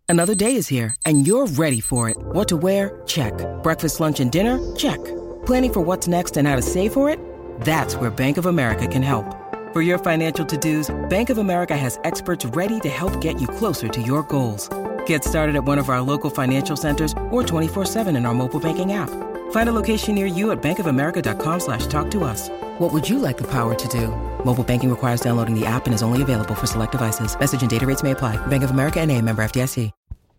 Another day is here, and you're ready for it. What to wear? Check. Breakfast, lunch, and dinner? Check. Planning for what's next and how to save for it? That's where Bank of America can help. For your financial to-dos, Bank of America has experts ready to help get you closer to your goals. Get started at one of our local financial centers or 24/7 in our mobile banking app. Find a location near you at bankofamerica.com/talktous. What would you like the power to do? Mobile banking requires downloading the app and is only available for select devices. Message and data rates may apply. Bank of America NA, member FDIC.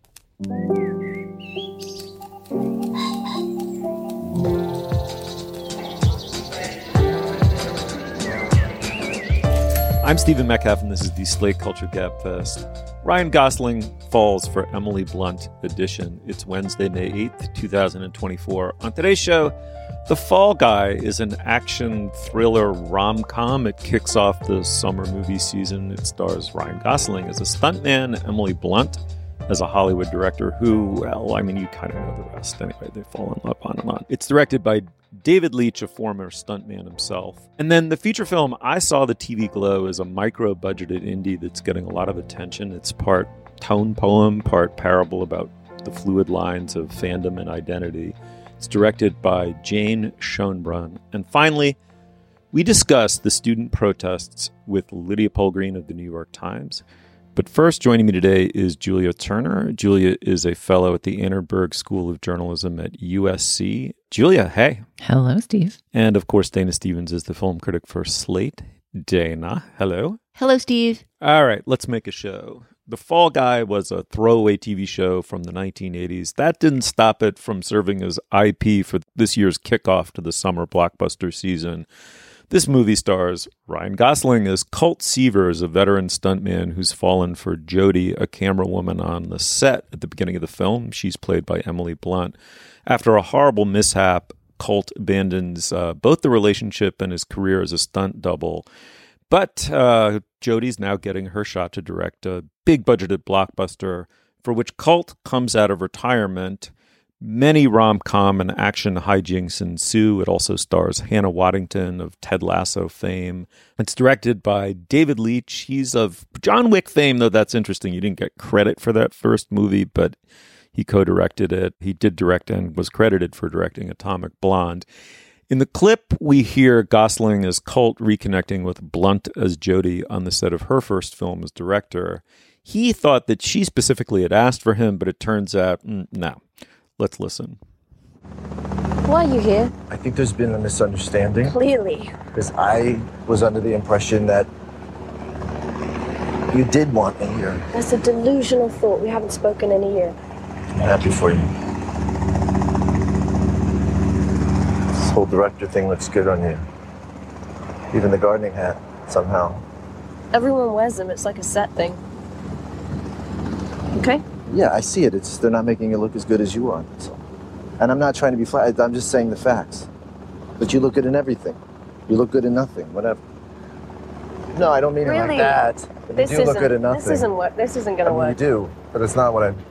I'm Stephen Metcalf, and this is the Slate Culture Gabfest. Ryan Gosling falls for Emily Blunt edition. It's Wednesday, May 8th, 2024. On today's show, The Fall Guy is an action thriller rom-com. It kicks off the summer movie season. It stars Ryan Gosling as a stuntman, Emily Blunt as a Hollywood director who, well, I mean, you kind of know the rest. Anyway, they fall in love on and on. It's directed by David Leitch, a former stuntman himself. And then the feature film, I Saw the TV Glow, is a micro-budgeted indie that's getting a lot of attention. It's part tone poem, part parable about the fluid lines of fandom and identity. It's directed by Jane Schoenbrunn. And finally, we discuss the student protests with Lydia Polgreen of the New York Times. But first, joining me today is Julia Turner. Julia is a fellow at the Annenberg School of Journalism at USC. Julia, hey. Hello, Steve. And of course, Dana Stevens is the film critic for Slate. Dana, hello. Hello, Steve. All right, let's make a show. The Fall Guy was a throwaway TV show from the 1980s. That didn't stop it from serving as IP for this year's kickoff to the summer blockbuster season. This movie stars Ryan Gosling as Colt Seavers, a veteran stuntman who's fallen for Jody, a camera woman on the set at the beginning of the film. She's played by Emily Blunt. After a horrible mishap, Colt abandons both the relationship and his career as a stunt double. But Jody's now getting her shot to direct a big-budgeted blockbuster for which Colt comes out of retirement. Many rom-com and action hijinks ensue. It also stars Hannah Waddington of Ted Lasso fame. It's directed by David Leitch. He's of John Wick fame, though that's interesting. You didn't get credit for that first movie, but he co-directed it. He did direct and was credited for directing Atomic Blonde. In the clip, we hear Gosling as Colt reconnecting with Blunt as Jody on the set of her first film as director. He thought that she specifically had asked for him, but it turns out, no. Let's listen. Why are you here? I think there's been a misunderstanding. Clearly. Because I was under the impression that you did want me here. That's a delusional thought. We haven't spoken in a year. I'm happy for you. This whole director thing looks good on you. Even the gardening hat, somehow. Everyone wears them. It's like a set thing. Okay? Yeah, I see it. It's they're not making it look as good as you are. So. And I'm not trying to be flat. I'm just saying the facts. But you look good in everything. You look good in nothing. Whatever. No, I don't mean really? It like that. This you do look good in nothing. This isn't going to work. You do, but it's not what I.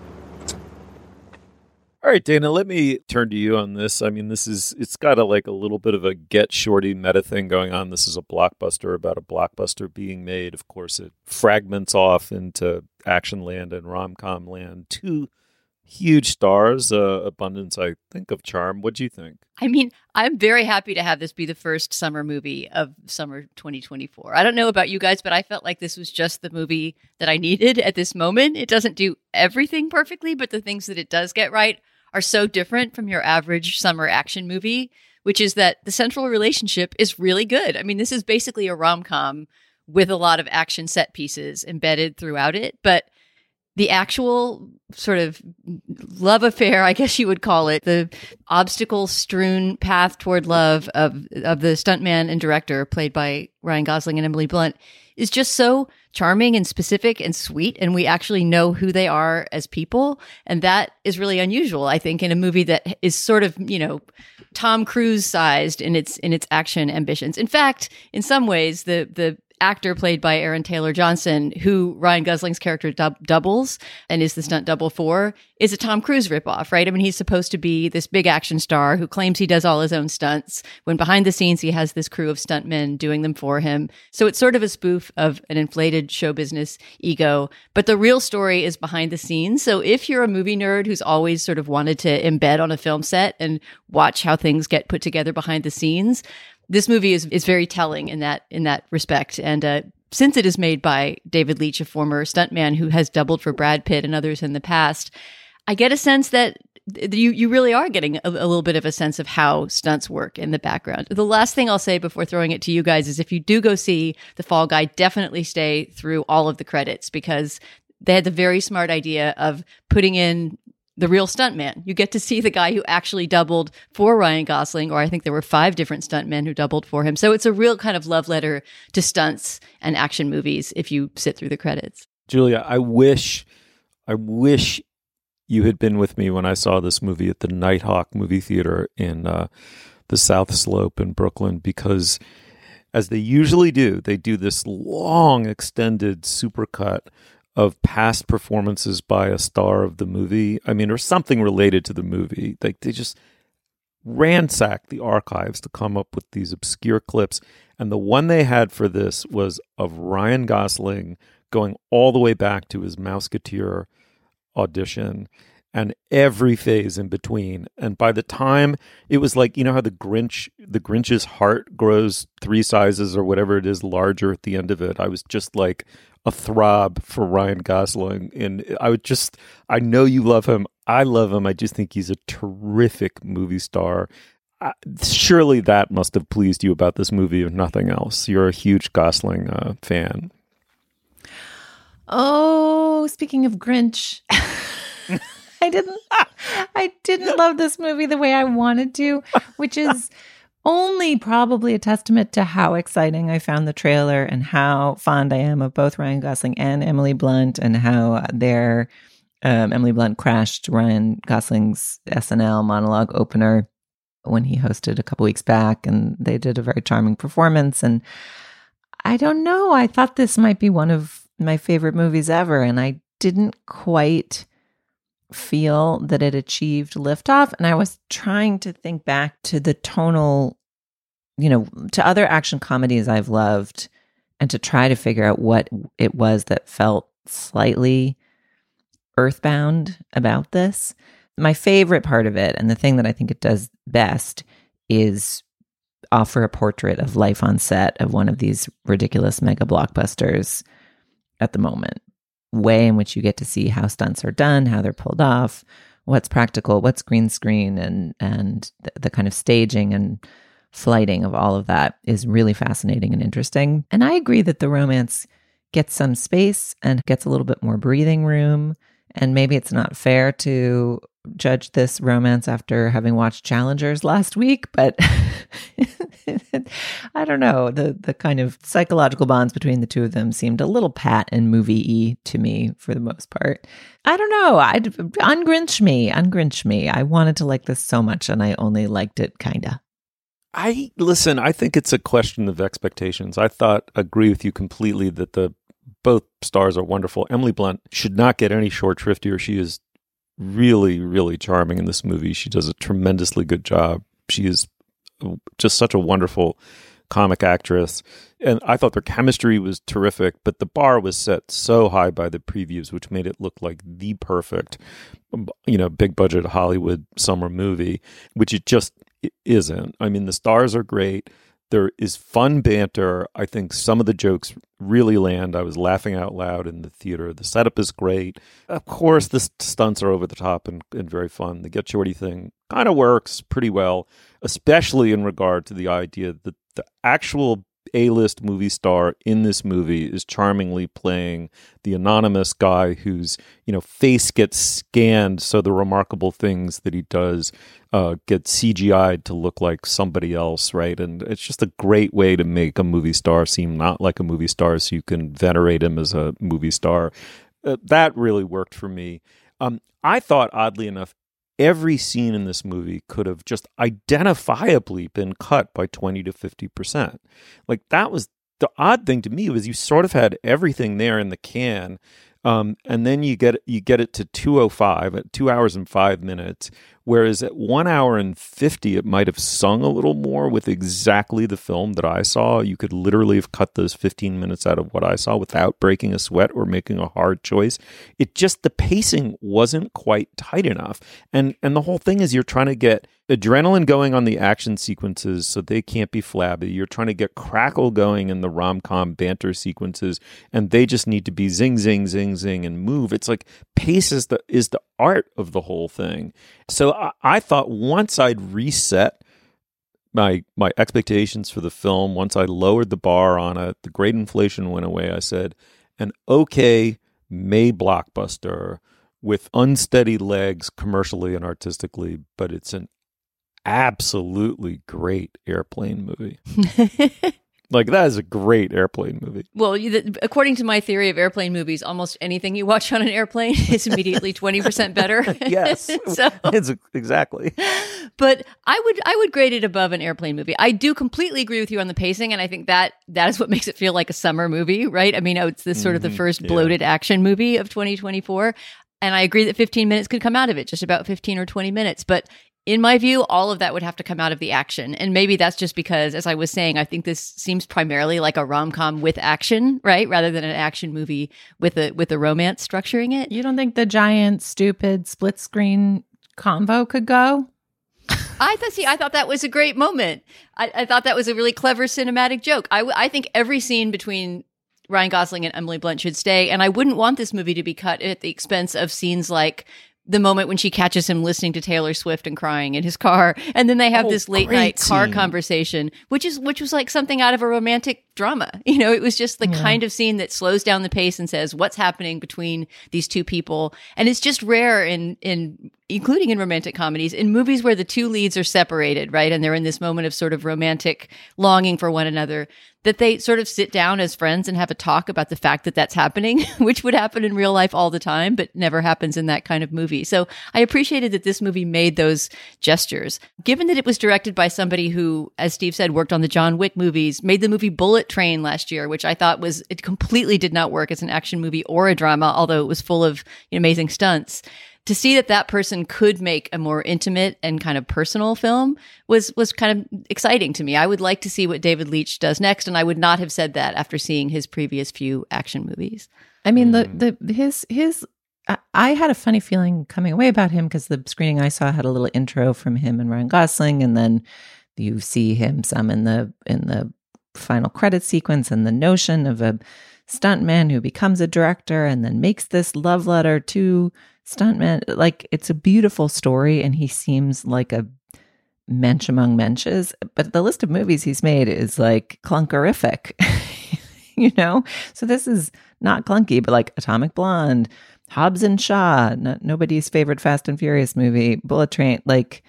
All right, Dana, let me turn to you on this. I mean, it's got a little bit of a Get Shorty meta thing going on. This is a blockbuster about a blockbuster being made. Of course, it fragments off into action land and rom-com land. Two huge stars, abundance, I think, of charm. What do you think? I mean, I'm very happy to have this be the first summer movie of summer 2024. I don't know about you guys, but I felt like this was just the movie that I needed at this moment. It doesn't do everything perfectly, but the things that it does get right are so different from your average summer action movie, which is that the central relationship is really good. I mean, this is basically a rom-com with a lot of action set pieces embedded throughout it, but the actual sort of love affair, I guess you would call it, the obstacle-strewn path toward love of the stuntman and director played by Ryan Gosling and Emily Blunt is just so charming and specific and sweet, and we actually know who they are as people, and that is really unusual, I think, in a movie that is sort of, Tom Cruise-sized in its action ambitions. In fact, in some ways, the actor played by Aaron Taylor Johnson, who Ryan Gosling's character doubles and is the stunt double for, is a Tom Cruise ripoff, right? I mean, he's supposed to be this big action star who claims he does all his own stunts, when behind the scenes he has this crew of stuntmen doing them for him. So it's sort of a spoof of an inflated show business ego, but the real story is behind the scenes. So if you're a movie nerd who's always sort of wanted to embed on a film set and watch how things get put together behind the scenes, this movie is very telling in that respect. And since it is made by David Leitch, a former stuntman who has doubled for Brad Pitt and others in the past, I get a sense that you really are getting a little bit of a sense of how stunts work in the background. The last thing I'll say before throwing it to you guys is if you do go see The Fall Guy, definitely stay through all of the credits, because they had the very smart idea of putting in the real stuntman. You get to see the guy who actually doubled for Ryan Gosling, or I think there were 5 different stuntmen who doubled for him. So it's a real kind of love letter to stunts and action movies if you sit through the credits. Julia, I wish you had been with me when I saw this movie at the Nighthawk movie theater in the South Slope in Brooklyn, because as they usually do, they do this long extended supercut of past performances by a star of the movie. I mean, or something related to the movie. Like, they just ransack the archives to come up with these obscure clips. And the one they had for this was of Ryan Gosling going all the way back to his Mouseketeer audition and every phase in between. And by the time it was like, you know how the Grinch's heart grows 3 sizes or whatever it is larger at the end of it. I was just like a throb for Ryan Gosling. And I know you love him. I love him. I just think he's a terrific movie star. Surely that must have pleased you about this movie, if nothing else. You're a huge Gosling fan. Oh, speaking of Grinch, I didn't love this movie the way I wanted to, which is only probably a testament to how exciting I found the trailer and how fond I am of both Ryan Gosling and Emily Blunt, and how Emily Blunt crashed Ryan Gosling's SNL monologue opener when he hosted a couple weeks back, and they did a very charming performance. And I don't know, I thought this might be one of my favorite movies ever, and I didn't quite feel that it achieved liftoff. And I was trying to think back to the tonal, to other action comedies I've loved, and to try to figure out what it was that felt slightly earthbound about this. My favorite part of it, and the thing that I think it does best, is offer a portrait of life on set of one of these ridiculous mega blockbusters at the moment. Way in which you get to see how stunts are done, how they're pulled off, what's practical, what's green screen, and the kind of staging and flighting of all of that is really fascinating and interesting. And I agree that the romance gets some space and gets a little bit more breathing room. And maybe it's not fair to judge this romance after having watched Challengers last week, but I don't know. The kind of psychological bonds between the two of them seemed a little pat and movie-y to me for the most part. I don't know. Ungrinch me. I wanted to like this so much, and I only liked it kinda. I think it's a question of expectations. I agree with you completely that both stars are wonderful. Emily Blunt should not get any short shrift here. She is really, really charming in this movie. She does a tremendously good job. She is just such a wonderful comic actress. And I thought their chemistry was terrific, but the bar was set so high by the previews, which made it look like the perfect, big budget Hollywood summer movie, which it just isn't. I mean, the stars are great. There is fun banter. I think some of the jokes really land. I was laughing out loud in the theater. The setup is great. Of course, the stunts are over the top and very fun. The Get Shorty thing kind of works pretty well, especially in regard to the idea that the actual A-list movie star in this movie is charmingly playing the anonymous guy whose face gets scanned, so the remarkable things that he does get CGI'd to look like somebody else, right? And it's just a great way to make a movie star seem not like a movie star, so you can venerate him as a movie star. That really worked for me. I thought, oddly enough, every scene in this movie could have just identifiably been cut by 20 to 50%. Like, that was the odd thing to me was you sort of had everything there in the can. And then you get it to 2:05 at 2 hours and 5 minutes, whereas at 1 hour and 50 it might have sung a little more with exactly the film that I saw. You could literally have cut those 15 minutes out of what I saw without breaking a sweat or making a hard choice. It just, the pacing wasn't quite tight enough, and the whole thing is you're trying to get adrenaline going on the action sequences so they can't be flabby. You're trying to get crackle going in the rom-com banter sequences, and they just need to be zing, zing, zing, zing, and move. It's like pace is the art of the whole thing. So I thought once I'd reset my expectations for the film, once I lowered the bar on it, the great inflation went away. I said, an okay May blockbuster with unsteady legs commercially and artistically, but it's an absolutely great airplane movie. Like, that is a great airplane movie. Well, according to my theory of airplane movies, almost anything you watch on an airplane is immediately 20% better. Yes, it's exactly. But I would grade it above an airplane movie. I do completely agree with you on the pacing, and I think that is what makes it feel like a summer movie, right? I mean, it's this sort of the first bloated action movie of 2024. And I agree that 15 minutes could come out of it, just about 15 or 20 minutes. But in my view, all of that would have to come out of the action. And maybe that's just because, as I was saying, I think this seems primarily like a rom-com with action, right? Rather than an action movie with a romance structuring it. You don't think the giant, stupid split screen convo could go? I thought that was a great moment. I thought that was a really clever cinematic joke. I think every scene between Ryan Gosling and Emily Blunt should stay. And I wouldn't want this movie to be cut at the expense of scenes like the moment when she catches him listening to Taylor Swift and crying in his car. And then they have this late night car conversation, which was like something out of a romantic drama. You know, it was just the kind of scene that slows down the pace and says, what's happening between these two people? And it's just rare including in romantic comedies, in movies where the two leads are separated, right? And they're in this moment of sort of romantic longing for one another, that they sort of sit down as friends and have a talk about the fact that that's happening, which would happen in real life all the time, but never happens in that kind of movie. So I appreciated that this movie made those gestures. Given that it was directed by somebody who, as Steve said, worked on the John Wick movies, made the movie Bullet Train last year, which I thought it completely did not work as an action movie or a drama, although it was full of amazing stunts. To see that person could make a more intimate and kind of personal film was kind of exciting to me. I would like to see what David Leitch does next, and I would not have said that after seeing his previous few action movies. I mean, I had a funny feeling coming away about him because the screening I saw had a little intro from him and Ryan Gosling, and then you see him some in the final credit sequence, and the notion of a stuntman who becomes a director and then makes this love letter to stuntman. Like, it's a beautiful story, and he seems like a mensch among mensches, but the list of movies he's made is like clunkerific, so this is not clunky, but like Atomic Blonde, Hobbs and Shaw, nobody's favorite Fast and Furious movie, Bullet Train, like,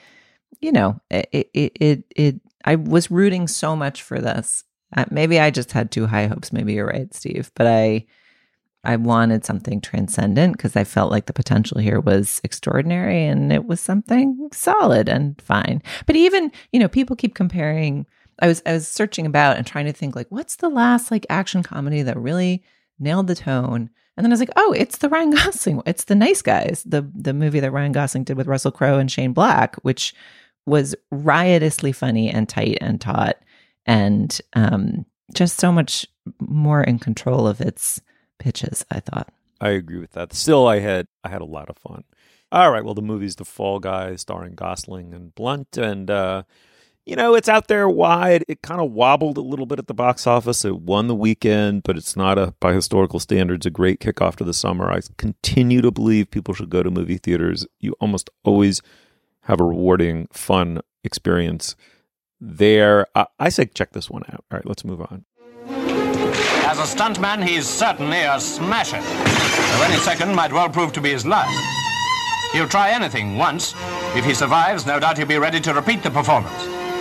I was rooting so much for this. Maybe I just had too high hopes. Maybe you're right, Steve, but I wanted something transcendent because I felt like the potential here was extraordinary, and it was something solid and fine. But even, people keep comparing. I was searching about and trying to think, like, what's the last like action comedy that really nailed the tone? And then I was like, oh, it's the Ryan Gosling. It's The Nice Guys, the movie that Ryan Gosling did with Russell Crowe and Shane Black, which was riotously funny and tight and taut, and just so much more in control of its pitches, I thought. I agree with that. Still, I had a lot of fun. All right, well, the movie's The Fall Guy, starring Gosling and Blunt, and it's out there wide. It kind of wobbled a little bit at the box office. It won the weekend, but it's not by historical standards, a great kickoff to the summer. I continue to believe people should go to movie theaters. You almost always have a rewarding, fun experience there. I say check this one out. All right, let's move on. As a stuntman, he's certainly a smasher. Though any second might well prove to be his last. He'll try anything once. If he survives, no doubt he'll be ready to repeat the performance.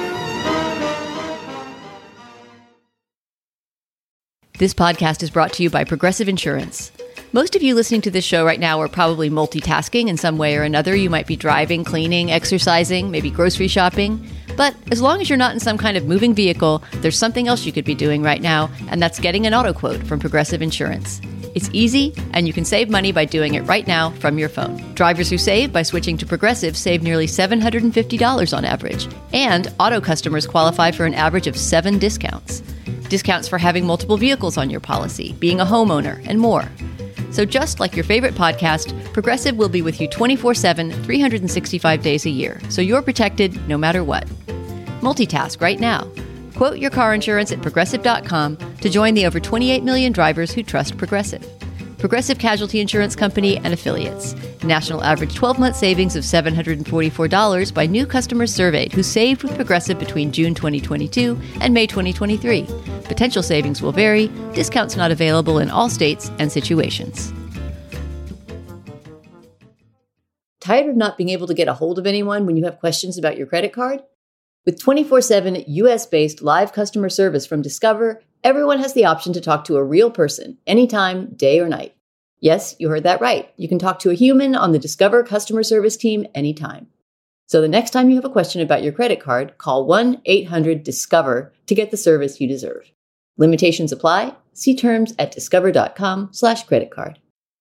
This podcast is brought to you by Progressive Insurance. Most of you listening to this show right now are probably multitasking in some way or another. You might be driving, cleaning, exercising, maybe grocery shopping. But as long as you're not in some kind of moving vehicle, there's something else you could be doing right now, and that's getting an auto quote from Progressive Insurance. It's easy, and you can save money by doing it right now from your phone. Drivers who save by switching to Progressive save nearly $750 on average, and auto customers qualify for an average of 7 discounts. Discounts for having multiple vehicles on your policy, being a homeowner, and more. So just like your favorite podcast, Progressive will be with you 24/7, 365 days a year, so you're protected no matter what. Multitask right now. Quote your car insurance at Progressive.com to join the over 28 million drivers who trust Progressive. Progressive Casualty Insurance Company and Affiliates. National average 12-month savings of $744 by new customers surveyed who saved with Progressive between June 2022 and May 2023. Potential savings will vary. Discounts not available in all states and situations. Tired of not being able to get a hold of anyone when you have questions about your credit card? With 24/7 US-based live customer service from Discover, everyone has the option to talk to a real person anytime, day or night. Yes, you heard that right. You can talk to a human on the Discover customer service team anytime. So the next time you have a question about your credit card, call 1-800-DISCOVER to get the service you deserve. Limitations apply. See terms at discover.com/creditcard.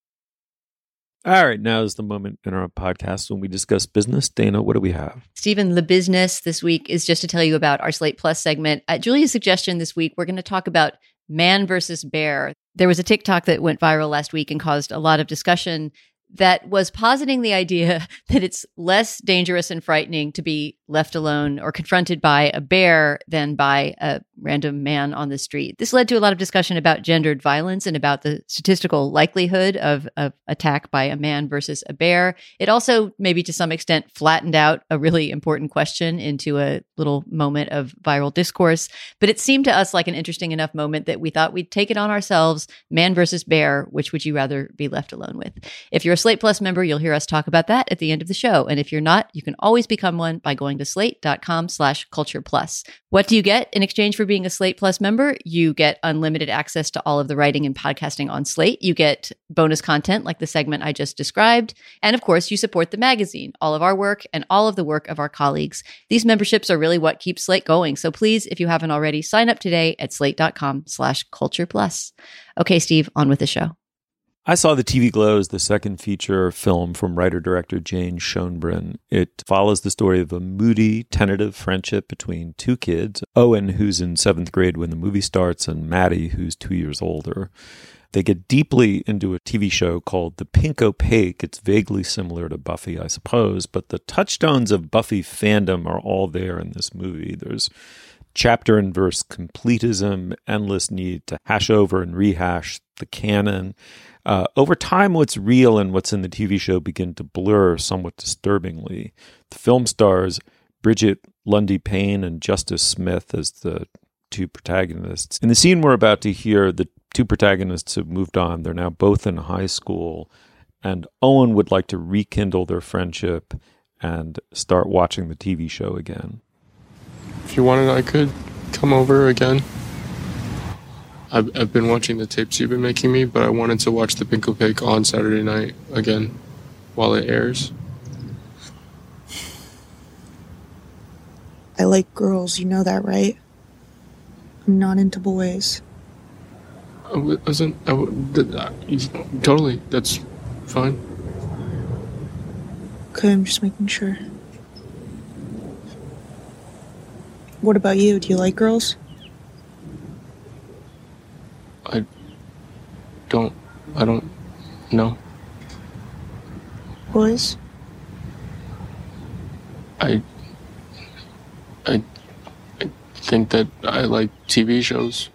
All right, now is the moment in our podcast when we discuss business. Dana, what do we have? Stephen, the business this week is just to tell you about our Slate Plus segment. At Julia's suggestion this week, we're going to talk about man versus bear. There was a TikTok that went viral last week and caused a lot of discussion that was positing the idea that it's less dangerous and frightening to be left alone or confronted by a bear than by a random man on the street. This led to a lot of discussion about gendered violence and about the statistical likelihood of attack by a man versus a bear. It also, maybe to some extent, flattened out a really important question into a little moment of viral discourse. But it seemed to us like an interesting enough moment that we thought we'd take it on ourselves. Man versus bear, which would you rather be left alone with? If you're a Slate Plus member, you'll hear us talk about that at the end of the show. And if you're not, you can always become one by going to slate.com/culture plus. What do you get in exchange for being a Slate Plus member? You get unlimited access to all of the writing and podcasting on Slate. You get bonus content like the segment I just described. And of course, you support the magazine, all of our work and all of the work of our colleagues. These memberships are really what keeps Slate going. So please, if you haven't already, sign up today at slate.com/culture plus. Okay, Steve, on with the show. I saw The TV Glows, the second feature film from writer-director Jane Schoenbrunn. It follows the story of a moody, tentative friendship between two kids, Owen, who's in 7th grade when the movie starts, and Maddie, who's 2 years older. They get deeply into a TV show called The Pink Opaque. It's vaguely similar to Buffy, I suppose, but the touchstones of Buffy fandom are all there in this movie. There's chapter and verse completism, endless need to hash over and rehash the canon. Over time, what's real and what's in the TV show begin to blur somewhat disturbingly. The film stars Bridget Lundy Payne and Justice Smith as the two protagonists. In the scene we're about to hear, the two protagonists have moved on. They're now both in high school, and Owen would like to rekindle their friendship and start watching the TV show again. If you wanted, I could come over again. I've been watching the tapes you've been making me, but I wanted to watch The Pink Opaque on Saturday night again while it airs. I like girls, you know that, right? I'm not into boys. Totally, that's fine. Okay, I'm just making sure. What about you? Do you like girls? I don't know. Boys? I think that I like TV shows.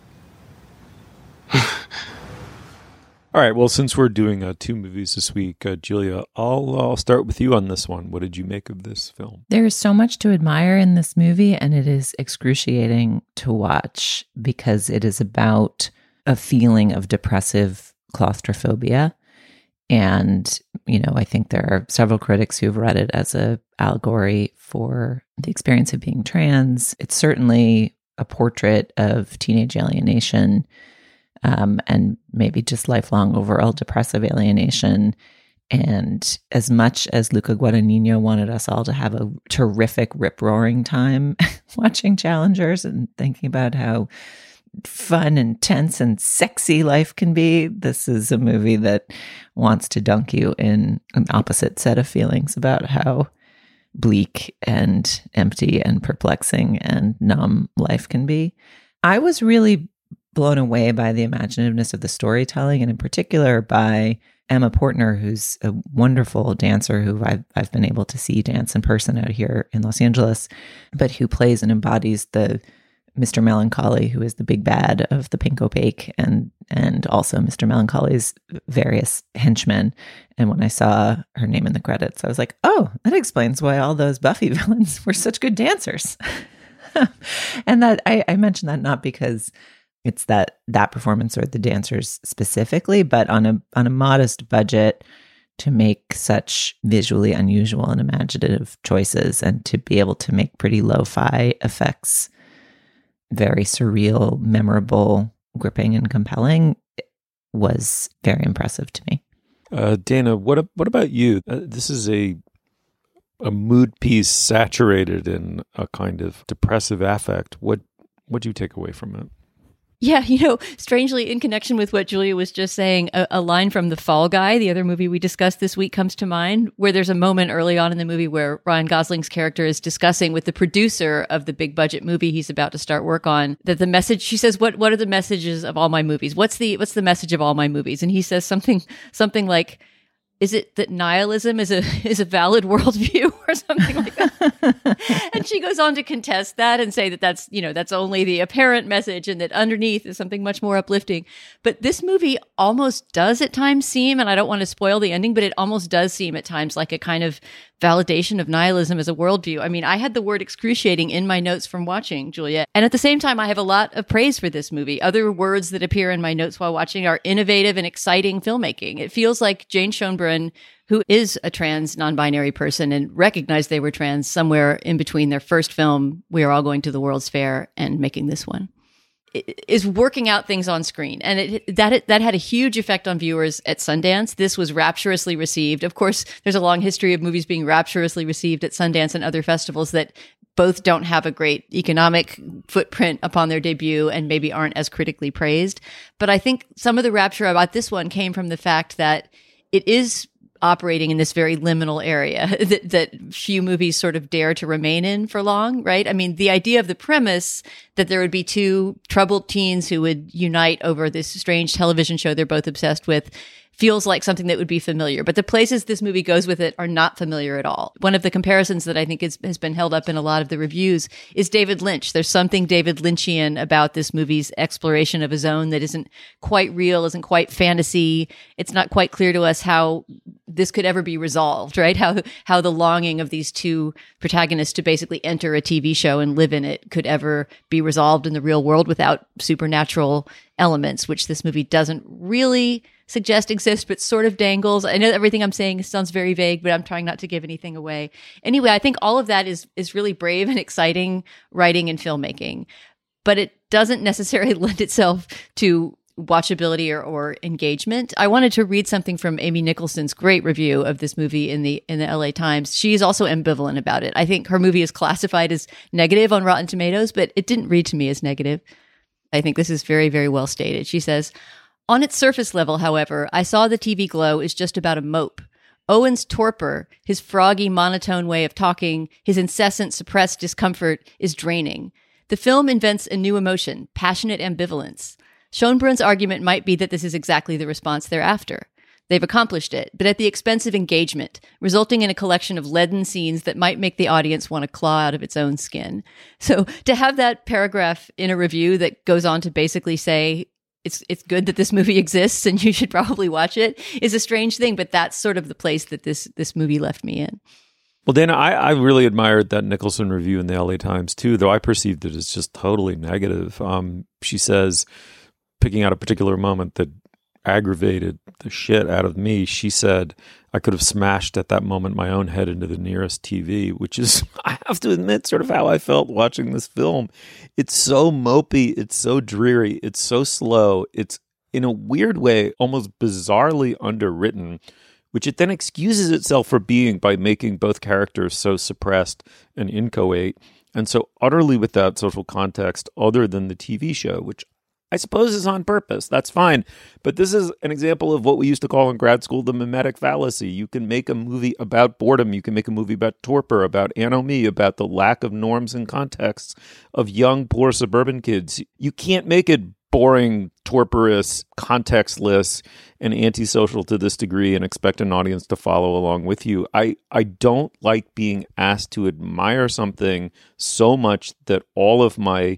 All right, well, since we're doing 2 movies this week, Julia, I'll start with you on this one. What did you make of this film? There is so much to admire in this movie, and it is excruciating to watch because it is about a feeling of depressive claustrophobia. And, you know, I think there are several critics who've read it as an allegory for the experience of being trans. It's certainly a portrait of teenage alienation, and maybe just lifelong overall depressive alienation. And as much as Luca Guadagnino wanted us all to have a terrific rip-roaring time watching Challengers and thinking about how fun and tense and sexy life can be, this is a movie that wants to dunk you in an opposite set of feelings about how bleak and empty and perplexing and numb life can be. I was really blown away by the imaginativeness of the storytelling, and in particular by Emma Portner, who's a wonderful dancer who I've been able to see dance in person out here in Los Angeles, but who plays and embodies the Mr. Melancholy, who is the big bad of the Pink Opaque, and also Mr. Melancholy's various henchmen. And when I saw her name in the credits, I was like, oh, that explains why all those Buffy villains were such good dancers. And that I mentioned that not because it's that performance or the dancers specifically, but on a modest budget to make such visually unusual and imaginative choices and to be able to make pretty lo-fi effects very surreal, memorable, gripping, and compelling was very impressive to me. Dana, what about you? This is a mood piece saturated in a kind of depressive affect. What do you take away from it? Yeah, strangely, in connection with what Julia was just saying, a line from The Fall Guy, the other movie we discussed this week, comes to mind, where there's a moment early on in the movie where Ryan Gosling's character is discussing with the producer of the big budget movie he's about to start work on, that the message, she says, what are the messages of all my movies? What's the message of all my movies? And he says something like, is it that nihilism is a valid worldview or something like that? And she goes on to contest that and say that that's only the apparent message and that underneath is something much more uplifting. But this movie almost does at times seem, and I don't want to spoil the ending, but it almost does seem at times like a kind of validation of nihilism as a worldview. I mean, I had the word excruciating in my notes from watching, Julia. And at the same time, I have a lot of praise for this movie. Other words that appear in my notes while watching are innovative and exciting filmmaking. It feels like Jane Schoenbrunn, who is a trans non-binary person and recognized they were trans somewhere in between their first film, We Are All Going to the World's Fair, and making this one, is working out things on screen. And that had a huge effect on viewers at Sundance. This was rapturously received. Of course, there's a long history of movies being rapturously received at Sundance and other festivals that both don't have a great economic footprint upon their debut and maybe aren't as critically praised. But I think some of the rapture about this one came from the fact that it is operating in this very liminal area that few movies sort of dare to remain in for long, right? I mean, the idea of the premise that there would be two troubled teens who would unite over this strange television show they're both obsessed with feels like something that would be familiar. But the places this movie goes with it are not familiar at all. One of the comparisons that I think has been held up in a lot of the reviews is David Lynch. There's something David Lynchian about this movie's exploration of a zone that isn't quite real, isn't quite fantasy. It's not quite clear to us how this could ever be resolved, right? How the longing of these two protagonists to basically enter a TV show and live in it could ever be resolved in the real world without supernatural elements, which this movie doesn't really suggest exist, but sort of dangles. I know everything I'm saying sounds very vague, but I'm trying not to give anything away. Anyway, I think all of that is really brave and exciting writing and filmmaking, but it doesn't necessarily lend itself to watchability or engagement. I wanted to read something from Amy Nicholson's great review of this movie in the LA Times. She's also ambivalent about it. I think her movie is classified as negative on Rotten Tomatoes, but it didn't read to me as negative. I think this is very, very well stated. She says, on its surface level, however, I saw The TV Glow is just about a mope. Owen's torpor, his froggy, monotone way of talking, his incessant, suppressed discomfort is draining. The film invents a new emotion, passionate ambivalence. Schoenbrunn's argument might be that this is exactly the response they're after. They've accomplished it, but at the expense of engagement, resulting in a collection of leaden scenes that might make the audience want to claw out of its own skin. So to have that paragraph in a review that goes on to basically say, it's good that this movie exists and you should probably watch it is a strange thing, but that's sort of the place that this movie left me in. Well, Dana, I really admired that Nicholson review in the LA Times too, though I perceived it as just totally negative. She says, picking out a particular moment that aggravated the shit out of me, she said, I could have smashed at that moment my own head into the nearest TV, which is, I have to admit, sort of how I felt watching this film. It's so mopey, it's so dreary, it's so slow, it's in a weird way almost bizarrely underwritten, which it then excuses itself for being by making both characters so suppressed and inchoate and so utterly without social context other than the TV show, which I suppose is on purpose. That's fine. But this is an example of what we used to call in grad school the mimetic fallacy. You can make a movie about boredom. You can make a movie about torpor, about anomie, about the lack of norms and contexts of young, poor suburban kids. You can't make it boring, torporous, contextless, and antisocial to this degree and expect an audience to follow along with you. I don't like being asked to admire something so much that all of my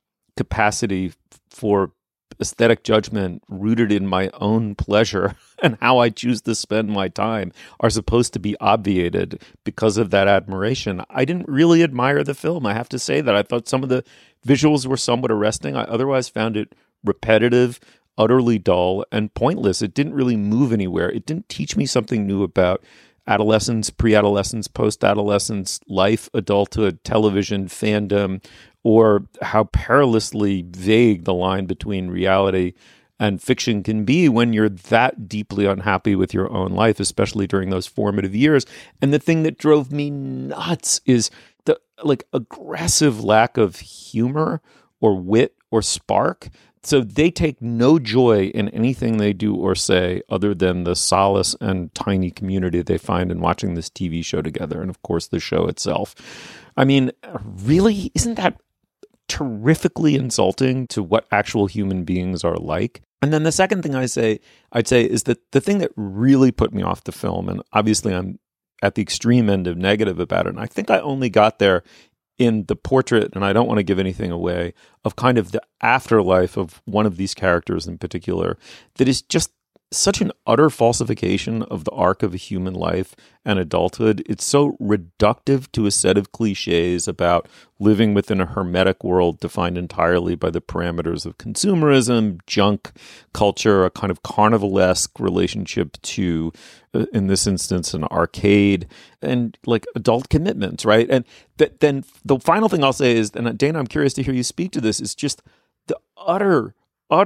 capacity for aesthetic judgment rooted in my own pleasure and how I choose to spend my time are supposed to be obviated because of that admiration. I didn't really admire the film. I have to say that I thought some of the visuals were somewhat arresting. I otherwise found it repetitive, utterly dull, and pointless. It didn't really move anywhere. It didn't teach me something new about adolescence, pre-adolescence, post-adolescence, life, adulthood, television, fandom, or how perilously vague the line between reality and fiction can be when you're that deeply unhappy with your own life, especially during those formative years. And the thing that drove me nuts is the aggressive lack of humor or wit or spark. So they take no joy in anything they do or say other than the solace and tiny community they find in watching this TV show together. And of course, the show itself. I mean, really, isn't that terrifically insulting to what actual human beings are like? And then the second thing I'd say is that the thing that really put me off the film, and obviously I'm at the extreme end of negative about it, and I think I only got there in the portrait, and I don't want to give anything away, of kind of the afterlife of one of these characters in particular, that is just such an utter falsification of the arc of a human life and adulthood. It's so reductive to a set of cliches about living within a hermetic world defined entirely by the parameters of consumerism, junk culture, a kind of carnivalesque relationship to, in this instance, an arcade, and like adult commitments, right? And then the final thing I'll say is, and Dana, I'm curious to hear you speak to this, is just the utter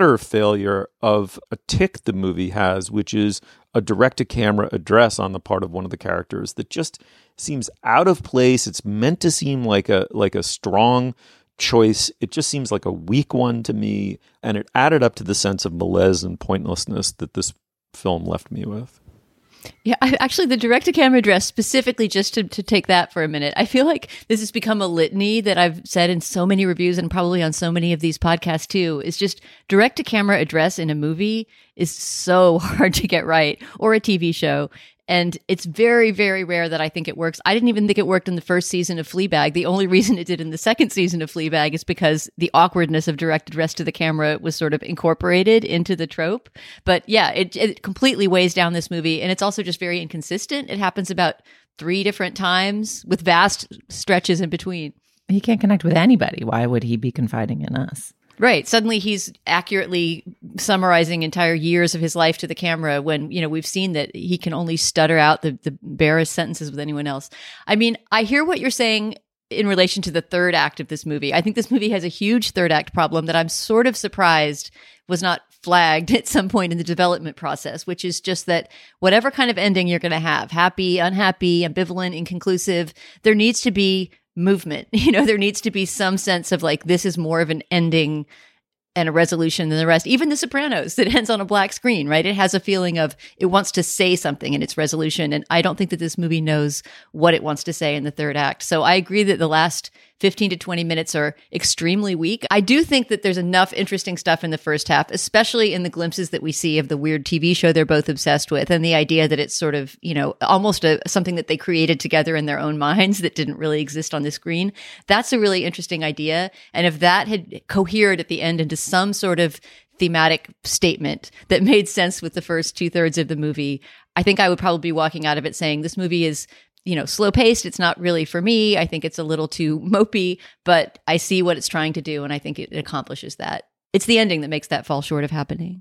failure of a tick the movie has, which is a direct-to-camera address on the part of one of the characters that just seems out of place. It's meant to seem like a strong choice. It just seems like a weak one to me, and it added up to the sense of malaise and pointlessness that this film left me with. Yeah, actually, the direct-to-camera address, specifically just to take that for a minute, I feel like this has become a litany that I've said in so many reviews and probably on so many of these podcasts too, is just direct-to-camera address in a movie is so hard to get right, or a TV show. And it's very, very rare that I think it works. I didn't even think it worked in the first season of Fleabag. The only reason it did in the second season of Fleabag is because the awkwardness of direct address to the camera was sort of incorporated into the trope. But yeah, it completely weighs down this movie. And it's also just very inconsistent. It happens about 3 different times with vast stretches in between. He can't connect with anybody. Why would he be confiding in us? Right. Suddenly he's accurately summarizing entire years of his life to the camera when, you know, we've seen that he can only stutter out the barest sentences with anyone else. I mean, I hear what you're saying in relation to the third act of this movie. I think this movie has a huge third act problem that I'm sort of surprised was not flagged at some point in the development process, which is just that whatever kind of ending you're going to have, happy, unhappy, ambivalent, inconclusive, there needs to be movement. You know, there needs to be some sense of like, this is more of an ending and a resolution than the rest. Even The Sopranos, that ends on a black screen, right? It has a feeling of it wants to say something in its resolution. And I don't think that this movie knows what it wants to say in the third act. So I agree that the last 15 to 20 minutes are extremely weak. I do think that there's enough interesting stuff in the first half, especially in the glimpses that we see of the weird TV show they're both obsessed with, and the idea that it's sort of, you know, almost something that they created together in their own minds that didn't really exist on the screen. That's a really interesting idea. And if that had cohered at the end into some sort of thematic statement that made sense with the first 2/3 of the movie, I think I would probably be walking out of it saying this movie is, you know, slow paced. It's not really for me. I think it's a little too mopey, but I see what it's trying to do. And I think it accomplishes that. It's the ending that makes that fall short of happening.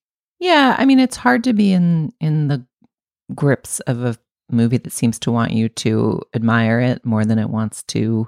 Yeah. I mean, it's hard to be in the grips of a movie that seems to want you to admire it more than it wants to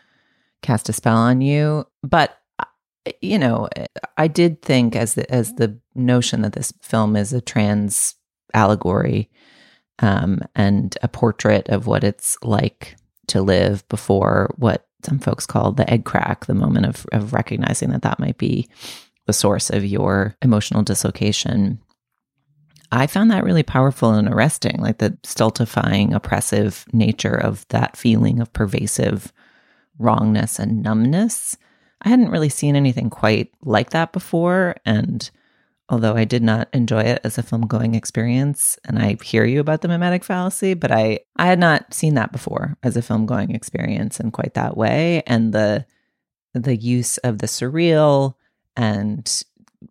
cast a spell on you. But, you know, I did think as the notion that this film is a trans allegory and a portrait of what it's like to live before what some folks call the egg crack, the moment of recognizing that might be the source of your emotional dislocation. I found that really powerful and arresting, like the stultifying, oppressive nature of that feeling of pervasive wrongness and numbness. I hadn't really seen anything quite like that before, and although I did not enjoy it as a film-going experience, and I hear you about the mimetic fallacy, but I had not seen that before as a film-going experience in quite that way, and the use of the surreal and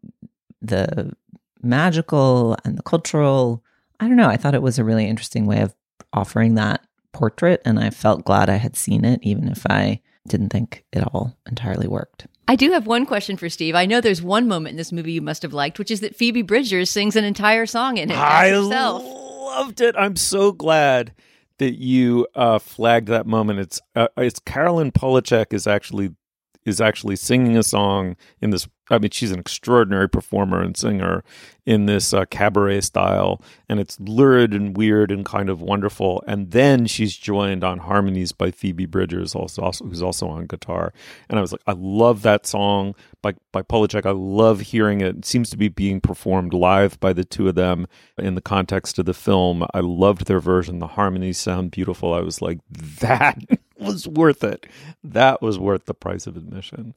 the magical and the cultural, I don't know, I thought it was a really interesting way of offering that portrait, and I felt glad I had seen it, even if I didn't think it all entirely worked. I do have one question for Steve. I know there's one moment in this movie you must have liked, which is that Phoebe Bridgers sings an entire song in it. I loved it. I'm so glad that you flagged that moment. It's Carolyn Polachek is actually singing a song in this. I mean, she's an extraordinary performer and singer in this cabaret style, and it's lurid and weird and kind of wonderful. And then she's joined on harmonies by Phoebe Bridgers, who's also on guitar. And I was like, I love that song by Polachek. I love hearing it. It seems to be being performed live by the two of them in the context of the film. I loved their version. The harmonies sound beautiful. I was like, that was worth it. That was worth the price of admission.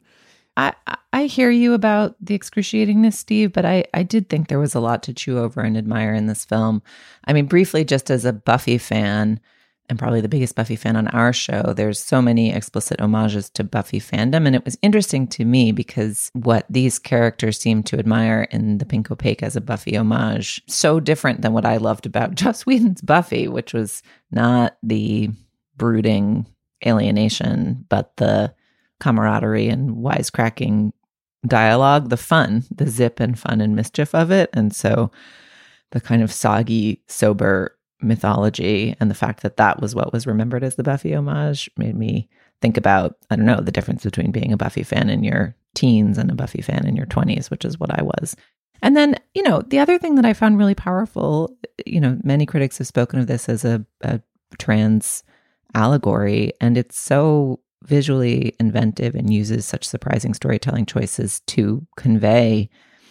I hear you about the excruciatingness, Steve, but I did think there was a lot to chew over and admire in this film. I mean, briefly, just as a Buffy fan, and probably the biggest Buffy fan on our show, there's so many explicit homages to Buffy fandom. And it was interesting to me because what these characters seem to admire in The Pink Opaque as a Buffy homage, so different than what I loved about Joss Whedon's Buffy, which was not the brooding alienation, but the camaraderie and wisecracking dialogue, the fun, the zip and fun and mischief of it. And so the kind of soggy, sober mythology and the fact that that was what was remembered as the Buffy homage made me think about, I don't know, the difference between being a Buffy fan in your teens and a Buffy fan in your 20s, which is what I was. And then, the other thing that I found really powerful, many critics have spoken of this as a trans allegory, and it's so visually inventive and uses such surprising storytelling choices to convey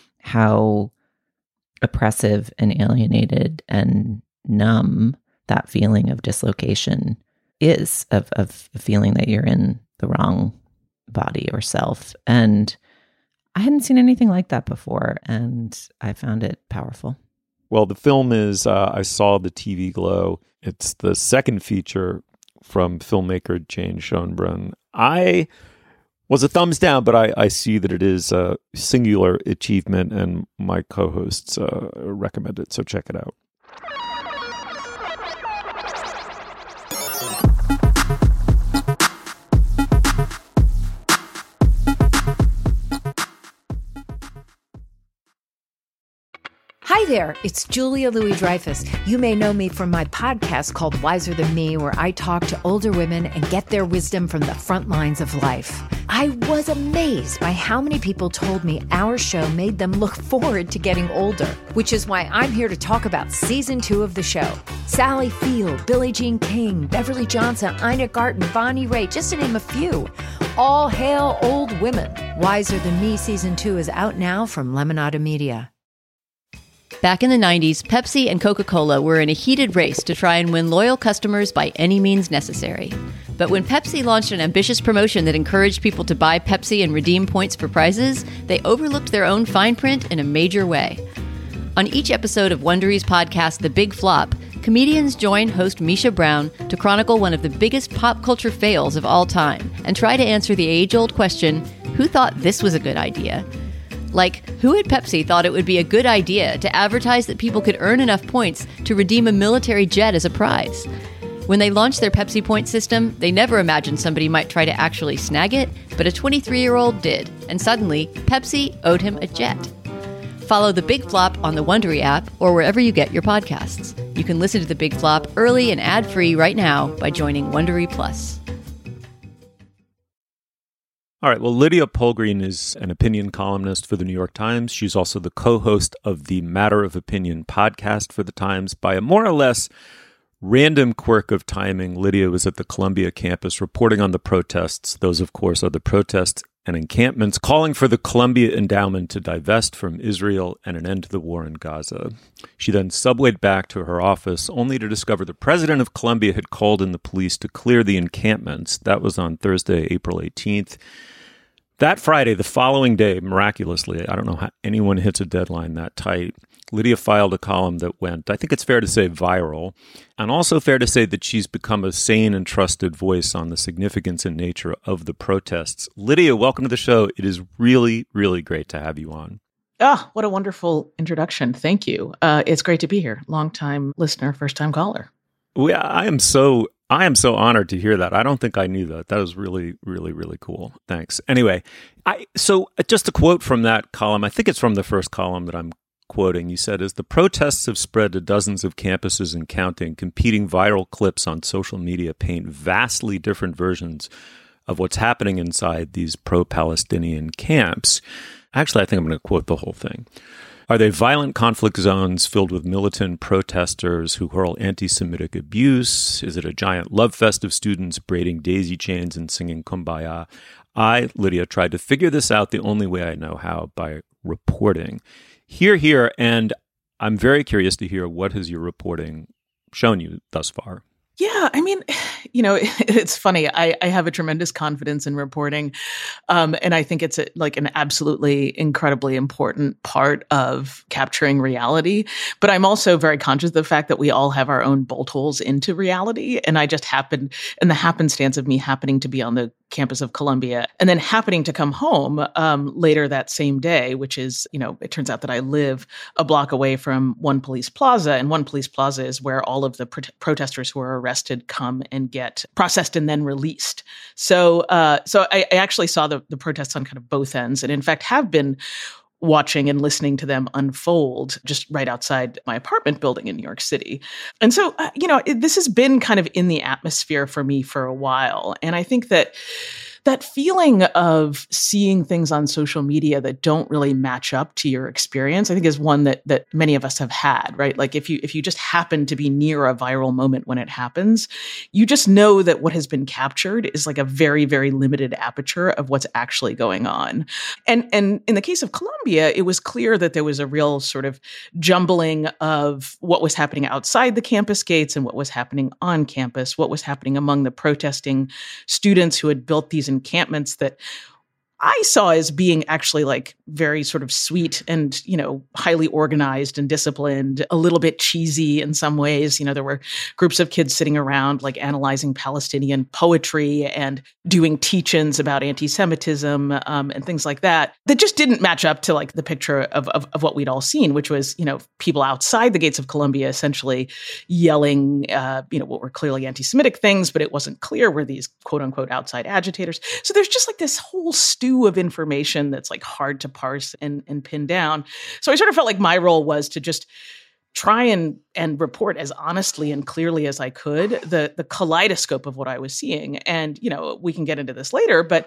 how oppressive and alienated and numb that feeling of dislocation is, of feeling that you're in the wrong body or self. And I hadn't seen anything like that before, and I found it powerful. Well, the film is, I saw the TV Glow. It's the second feature from filmmaker Jane Schoenbrunn. I was a thumbs down, but I see that it is a singular achievement, and my co-hosts recommend it, so check it out. Hi there, it's Julia Louis-Dreyfus. You may know me from my podcast called Wiser Than Me, where I talk to older women and get their wisdom from the front lines of life. I was amazed by how many people told me our show made them look forward to getting older, which is why I'm here to talk about season 2 of the show. Sally Field, Billie Jean King, Beverly Johnson, Ina Garten, Bonnie Raitt, just to name a few. All hail old women. Wiser Than Me season 2 is out now from Lemonada Media. Back in the 90s, Pepsi and Coca-Cola were in a heated race to try and win loyal customers by any means necessary. But when Pepsi launched an ambitious promotion that encouraged people to buy Pepsi and redeem points for prizes, they overlooked their own fine print in a major way. On each episode of Wondery's podcast, The Big Flop, comedians join host Misha Brown to chronicle one of the biggest pop culture fails of all time and try to answer the age-old question, who thought this was a good idea? Like, who at Pepsi thought it would be a good idea to advertise that people could earn enough points to redeem a military jet as a prize? When they launched their Pepsi point system, they never imagined somebody might try to actually snag it, but a 23-year-old did, and suddenly, Pepsi owed him a jet. Follow The Big Flop on the Wondery app or wherever you get your podcasts. You can listen to The Big Flop early and ad-free right now by joining Wondery Plus. All right. Well, Lydia Polgreen is an opinion columnist for the New York Times. She's also the co-host of the Matter of Opinion podcast for the Times. By a more or less random quirk of timing, Lydia was at the Columbia campus reporting on the protests. Those, of course, are the protests and encampments calling for the Columbia Endowment to divest from Israel and an end to the war in Gaza. She then subwayed back to her office only to discover the president of Columbia had called in the police to clear the encampments. That was on Thursday, April 18th. That Friday, the following day, miraculously, I don't know how anyone hits a deadline that tight, Lydia filed a column that went, I think it's fair to say, viral, and also fair to say that she's become a sane and trusted voice on the significance and nature of the protests. Lydia, welcome to the show. It is really, really great to have you on. Ah, what a wonderful introduction. Thank you. It's great to be here. Long-time listener, first-time caller. I am so honored to hear that. I don't think I knew that. That was really, really, really cool. Thanks. Anyway, so just a quote from that column. I think it's from the first column that I'm quoting. You said, as the protests have spread to dozens of campuses and counting, competing viral clips on social media paint vastly different versions of what's happening inside these pro-Palestinian camps. Actually, I think I'm going to quote the whole thing. Are they violent conflict zones filled with militant protesters who hurl anti-Semitic abuse? Is it a giant love fest of students braiding daisy chains and singing Kumbaya? I, Lydia, tried to figure this out the only way I know how, by reporting. Here, and I'm very curious to hear, what has your reporting shown you thus far? Yeah, I mean, it's funny. I have a tremendous confidence in reporting, and I think it's an absolutely incredibly important part of capturing reality. But I'm also very conscious of the fact that we all have our own bolt holes into reality, and I just happened, in the happenstance of me happening to be on the campus of Columbia and then happening to come home later that same day, which is, it turns out that I live a block away from One Police Plaza, and One Police Plaza is where all of the protesters who are arrested come and get processed and then released. So I actually saw the protests on kind of both ends, and in fact have been watching and listening to them unfold just right outside my apartment building in New York City. And so, this has been kind of in the atmosphere for me for a while. And I think that feeling of seeing things on social media that don't really match up to your experience, I think is one that many of us have had, right? Like if you just happen to be near a viral moment when it happens, you just know that what has been captured is like a very, very limited aperture of what's actually going on. And in the case of Columbia, it was clear that there was a real sort of jumbling of what was happening outside the campus gates and what was happening on campus, what was happening among the protesting students who had built these encampments that I saw as being actually like very sort of sweet and, highly organized and disciplined, a little bit cheesy in some ways. There were groups of kids sitting around like analyzing Palestinian poetry and doing teach-ins about anti-Semitism and things like that just didn't match up to like the picture of what we'd all seen, which was, people outside the gates of Columbia essentially yelling, what were clearly anti-Semitic things, but it wasn't clear were these quote unquote outside agitators. So there's just like this whole stew of information that's like hard to parse and pin down. So I sort of felt like my role was to just try and report as honestly and clearly as I could the kaleidoscope of what I was seeing. And, we can get into this later, but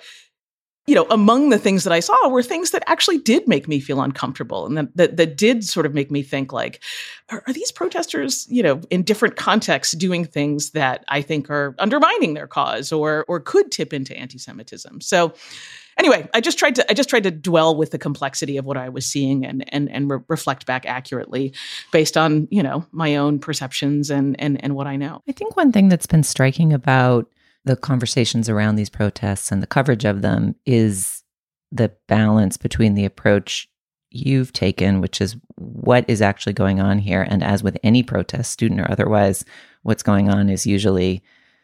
among the things that I saw were things that actually did make me feel uncomfortable and that did sort of make me think like, are these protesters, in different contexts doing things that I think are undermining their cause or could tip into anti-Semitism? So anyway, I just tried to dwell with the complexity of what I was seeing and reflect back accurately based on, my own perceptions and what I know. I think one thing that's been striking about the conversations around these protests and the coverage of them is the balance between the approach you've taken, which is what is actually going on here. And as with any protest, student or otherwise, what's going on is usually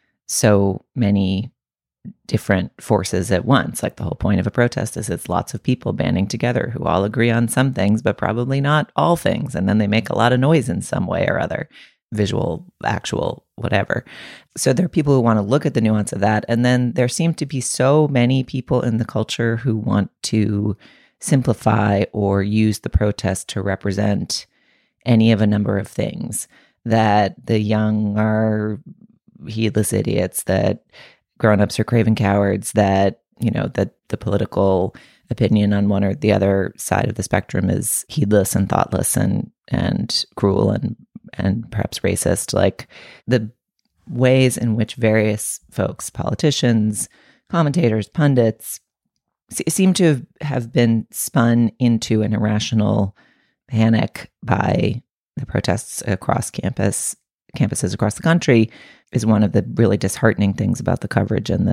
so many different forces at once. Like the whole point of a protest is it's lots of people banding together who all agree on some things, but probably not all things. And then they make a lot of noise in some way or other, visual, actual, whatever. So there are people who want to look at the nuance of that. And then there seem to be so many people in the culture who want to simplify or use the protest to represent any of a number of things, that the young are heedless idiots, that grown-ups are craven cowards, that that the political opinion on one or the other side of the spectrum is heedless and thoughtless and cruel and perhaps racist. Like the ways in which various folks, politicians, commentators, pundits, seem to have been spun into an irrational panic by the protests across campuses across the country is one of the really disheartening things about the coverage and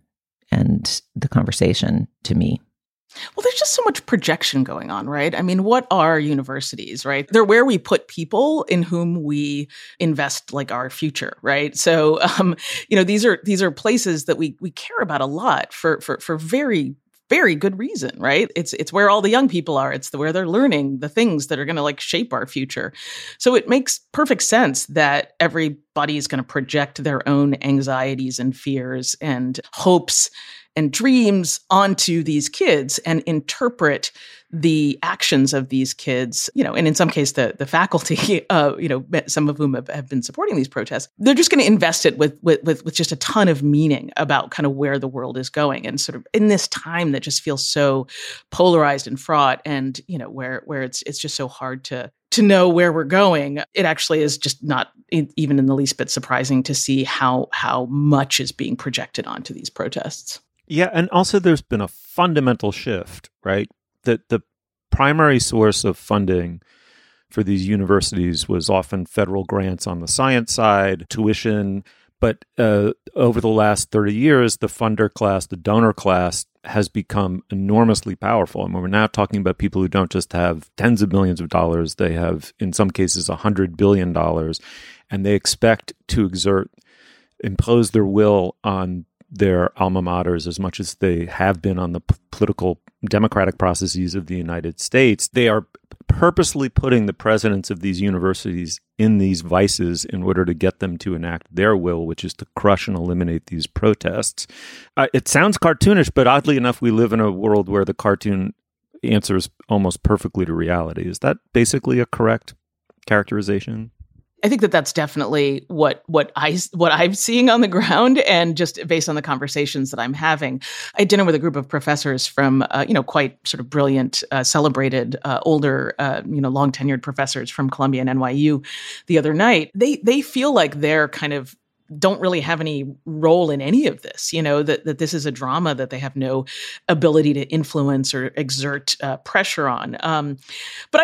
the conversation to me. Well, there's just so much projection going on, right? I mean, what are universities, right? They're where we put people in whom we invest like our future, right? So, these are places that we care about a lot for very, very good reason, right? It's where all the young people are. It's where they're learning the things that are going to like shape our future. So it makes perfect sense that everybody is going to project their own anxieties and fears and hopes and dreams onto these kids and interpret the actions of these kids, and in some case the faculty, some of whom have been supporting these protests, they're just going to invest it with just a ton of meaning about kind of where the world is going. And sort of in this time that just feels so polarized and fraught and, where it's just so hard to know where we're going, it actually is just not even in the least bit surprising to see how much is being projected onto these protests. Yeah, and also there's been a fundamental shift, right? That the primary source of funding for these universities was often federal grants on the science side, tuition, but over the last 30 years, the funder class, the donor class, has become enormously powerful. And we're now talking about people who don't just have tens of millions of dollars, they have, in some cases, $100 billion, and they expect to impose their will on their alma maters as much as they have been on the political democratic processes of the United States. They are purposely putting the presidents of these universities in these vices in order to get them to enact their will, which is to crush and eliminate these protests. It sounds cartoonish, but oddly enough, we live in a world where the cartoon answers almost perfectly to reality. Is that basically a correct characterization? I think that's definitely what I'm seeing on the ground, and just based on the conversations that I'm having. I had dinner with a group of professors from, quite sort of brilliant, celebrated, older, long tenured professors from Columbia and NYU the other night. They feel like they're kind of don't really have any role in any of this, that this is a drama that they have no ability to influence or exert pressure on. But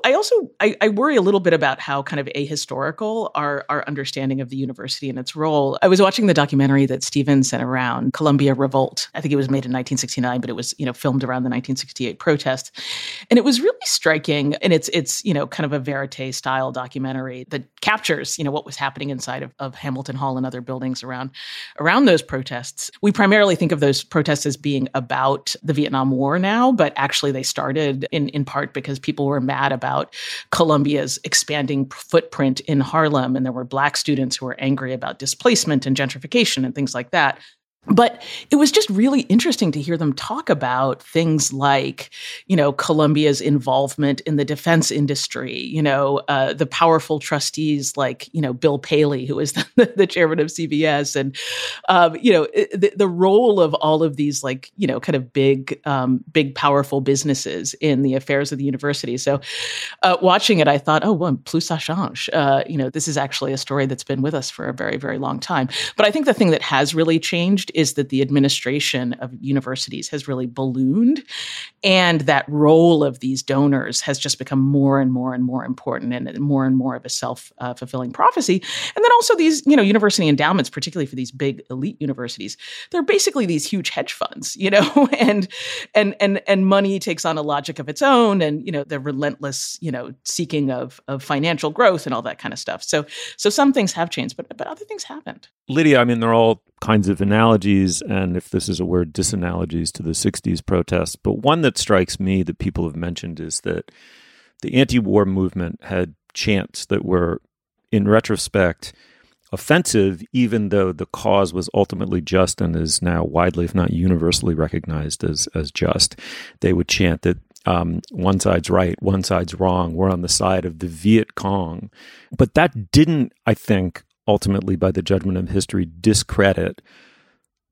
I worry a little bit about how kind of ahistorical our understanding of the university and its role. I was watching the documentary that Stephen sent around, Columbia Revolt. I think it was made in 1969, but it was, filmed around the 1968 protest. And it was really striking. And it's kind of a verite style documentary that captures, what was happening inside of Hamilton Hall and other buildings around those protests. We primarily think of those protests as being about the Vietnam War now, but actually they started in part because people were mad about Columbia's expanding footprint in Harlem, and there were Black students who were angry about displacement and gentrification and things like that. But it was just really interesting to hear them talk about things like, Columbia's involvement in the defense industry, the powerful trustees like, Bill Paley, who is the chairman of CBS, and, the role of all of these like, kind of big, powerful businesses in the affairs of the university. So watching it, I thought, oh, well, plus ça change. This is actually a story that's been with us for a very, very long time. But I think the thing that has really changed is that the administration of universities has really ballooned, and that role of these donors has just become more and more and more important, and more of a self-fulfilling prophecy. And then also these, university endowments, particularly for these big elite universities, they're basically these huge hedge funds, and money takes on a logic of its own, and the relentless, seeking of financial growth and all that kind of stuff. So some things have changed, but other things haven't. Lydia, I mean, there are all kinds of analogies, and if this is a word, disanalogies to the 60s protests. But one that strikes me that people have mentioned is that the anti-war movement had chants that were, in retrospect, offensive, even though the cause was ultimately just and is now widely, if not universally, recognized as just. They would chant that one side's right, one side's wrong, we're on the side of the Viet Cong. But that didn't, I think, ultimately, by the judgment of history, discredit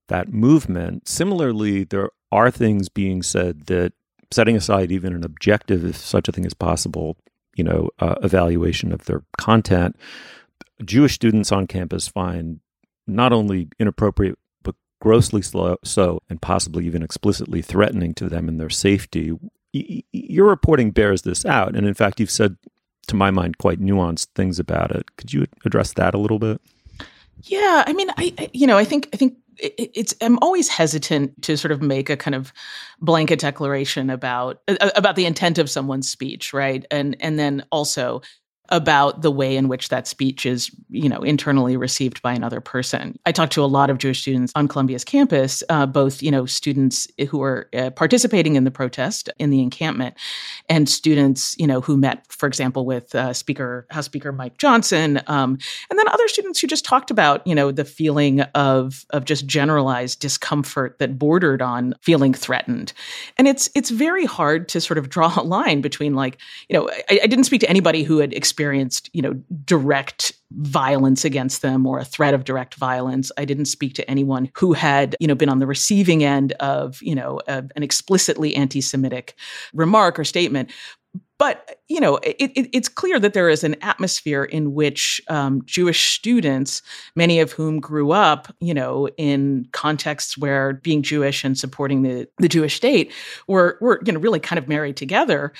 that movement. Similarly, there are things being said that, setting aside even an objective, if such a thing is possible, evaluation of their content, Jewish students on campus find not only inappropriate, but grossly so, and possibly even explicitly threatening to them and their safety. Your reporting bears this out. And in fact, you've said, to my mind, quite nuanced things about it. Could you address that a little bit? Yeah, I mean, I think I'm always hesitant to sort of make a kind of blanket declaration about the intent of someone's speech, right? And then also about the way in which that speech is, internally received by another person. I talked to a lot of Jewish students on Columbia's campus, both, students who are participating in the protest in the encampment, and students, who met, for example, with House Speaker Mike Johnson, and then other students who just talked about, the feeling of just generalized discomfort that bordered on feeling threatened. And it's very hard to sort of draw a line between I didn't speak to anybody who had experienced, direct violence against them or a threat of direct violence. I didn't speak to anyone who had, been on the receiving end of, an explicitly anti-Semitic remark or statement. But, it's clear that there is an atmosphere in which Jewish students, many of whom grew up, in contexts where being Jewish and supporting the Jewish state were really kind of married together,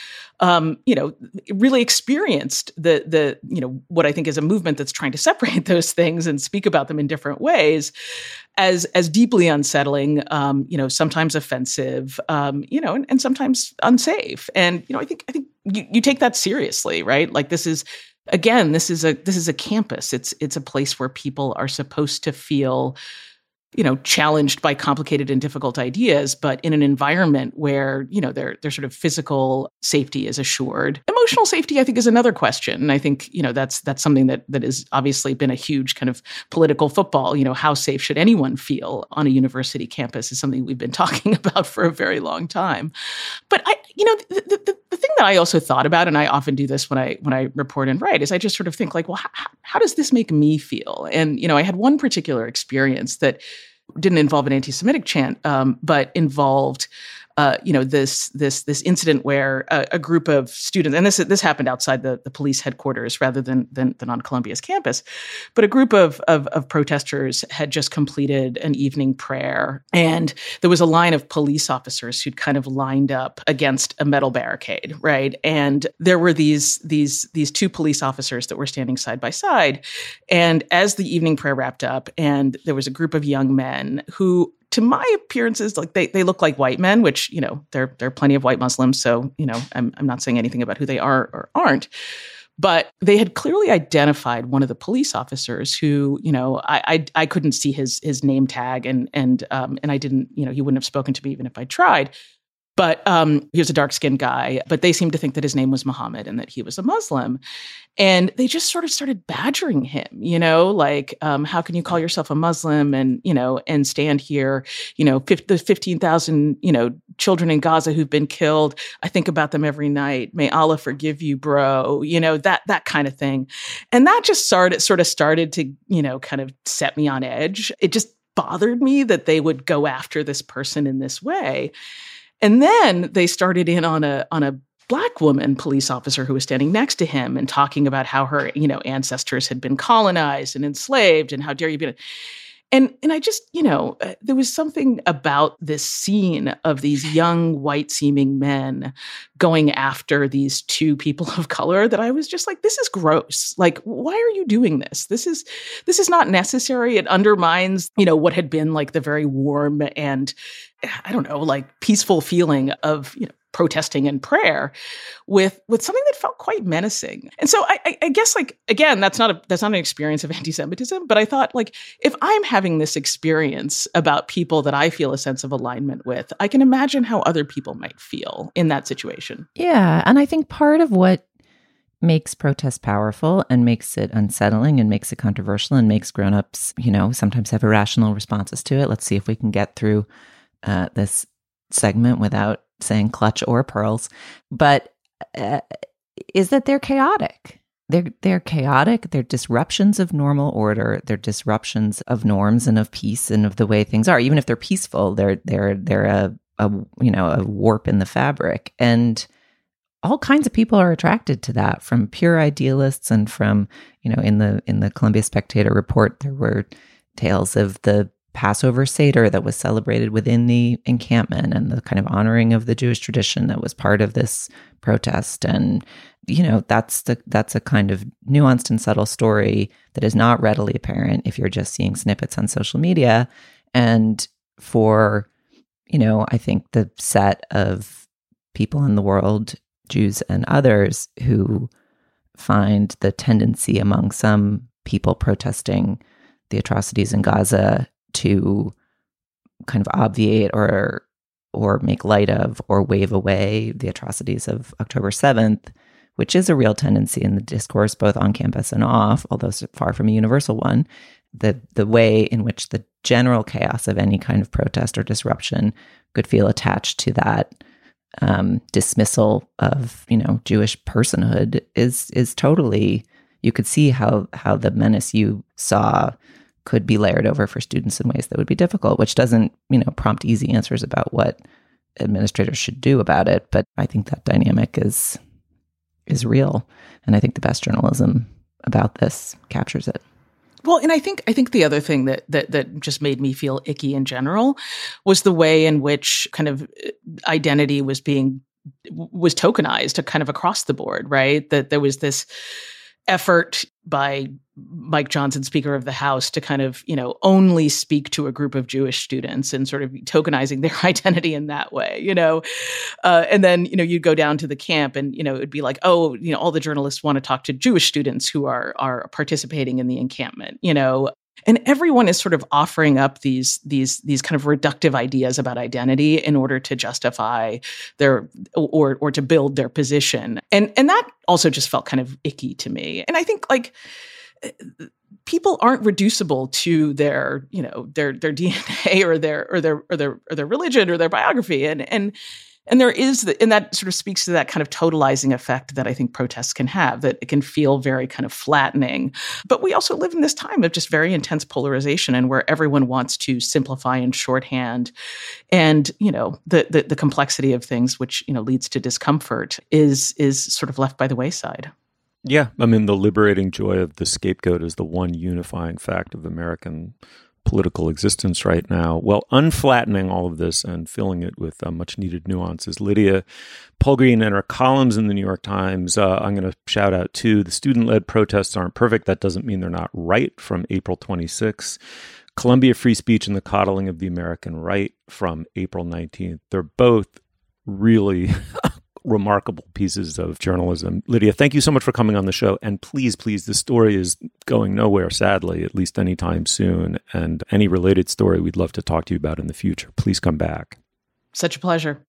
really experienced the what I think is a movement that's trying to separate those things and speak about them in different ways as deeply unsettling, sometimes offensive, and sometimes unsafe. And, I think you take that seriously, right? Like this is a campus. It's a place where people are supposed to feel, challenged by complicated and difficult ideas, but in an environment where, their sort of physical safety is assured. Emotional safety, I think, is another question. And I think, that's something that has obviously been a huge kind of political football. How safe should anyone feel on a university campus is something we've been talking about for a very long time. But the thing that I also thought about, and I often do this when I report and write, is I just sort of think well, how does this make me feel? And, I had one particular experience that didn't involve an anti-Semitic chant, but involved, this incident where a group of students, and this happened outside the police headquarters rather than on Columbia's campus, but a group of protesters had just completed an evening prayer, and there was a line of police officers who'd kind of lined up against a metal barricade, right? And there were these two police officers that were standing side by side, and as the evening prayer wrapped up, and there was a group of young men who, to my appearances, they look like white men, which, there are plenty of white Muslims. So, I'm not saying anything about who they are or aren't, but they had clearly identified one of the police officers who, I couldn't see his name tag and I didn't, he wouldn't have spoken to me even if I tried. But he was a dark-skinned guy, but they seemed to think that his name was Muhammad and that he was a Muslim. And they just sort of started badgering him, how can you call yourself a Muslim and stand here, the 15,000, children in Gaza who've been killed. I think about them every night. May Allah forgive you, bro, that kind of thing. And that just started to, kind of set me on edge. It just bothered me that they would go after this person in this way. And then they started in on a Black woman police officer who was standing next to him and talking about how her, ancestors had been colonized and enslaved and how dare you be. And I just, there was something about this scene of these young white seeming men going after these two people of color that I was just like, this is gross. Like, why are you doing this? This is not necessary. It undermines, what had been like the very warm and, I don't know, like peaceful feeling of, protesting and prayer with something that felt quite menacing. And so I guess, like, again, that's not an experience of anti-Semitism, but I thought, like, if I'm having this experience about people that I feel a sense of alignment with, I can imagine how other people might feel in that situation. Yeah. And I think part of what makes protest powerful and makes it unsettling and makes it controversial and makes grownups, sometimes have irrational responses to it. Let's see if we can get through this segment without saying clutch or pearls, but is that they're chaotic. they're chaotic. They're disruptions of normal order. They're disruptions of norms and of peace and of the way things are. Even if they're peaceful, they're a warp in the fabric. And all kinds of people are attracted to that, from pure idealists and from, in the Columbia Spectator report, there were tales of the Passover Seder that was celebrated within the encampment and the kind of honoring of the Jewish tradition that was part of this protest. And, that's a kind of nuanced and subtle story that is not readily apparent if you're just seeing snippets on social media. And for, I think the set of people in the world, Jews and others, who find the tendency among some people protesting the atrocities in Gaza to kind of obviate or make light of or wave away the atrocities of October 7th, which is a real tendency in the discourse, both on campus and off, although far from a universal one. The way in which the general chaos of any kind of protest or disruption could feel attached to that dismissal of, Jewish personhood is totally, you could see how the menace you saw could be layered over for students in ways that would be difficult, which doesn't, prompt easy answers about what administrators should do about it. But I think that dynamic is real. And I think the best journalism about this captures it. Well, and I think the other thing that just made me feel icky in general was the way in which kind of identity was tokenized kind of across the board, right? That there was this effort by Mike Johnson, Speaker of the House, to kind of, only speak to a group of Jewish students and sort of tokenizing their identity in that way, and then, you'd go down to the camp and, it'd be like, oh, all the journalists want to talk to Jewish students who are participating in the encampment, and everyone is sort of offering up these kind of reductive ideas about identity in order to justify their or to build their position. And that also just felt kind of icky to me. And I think people aren't reducible to their DNA or their religion or their biography. And there is, and that sort of speaks to that kind of totalizing effect that I think protests can have, that it can feel very kind of flattening. But we also live in this time of just very intense polarization and where everyone wants to simplify and shorthand. And, the complexity of things, which, leads to discomfort, is sort of left by the wayside. Yeah. I mean, the liberating joy of the scapegoat is the one unifying fact of American political existence right now. Well, unflattening all of this and filling it with much needed nuance is Lydia Polgreen and her columns in the New York Times. I'm going to shout out too. The student-led protests aren't perfect. That doesn't mean they're not right, from April 26. Columbia Free Speech and the Coddling of the American Right from April 19th. They're both really remarkable pieces of journalism. Lydia, thank you so much for coming on the show. And please, the story is going nowhere, sadly, at least anytime soon. And any related story we'd love to talk to you about in the future. Please come back. Such a pleasure.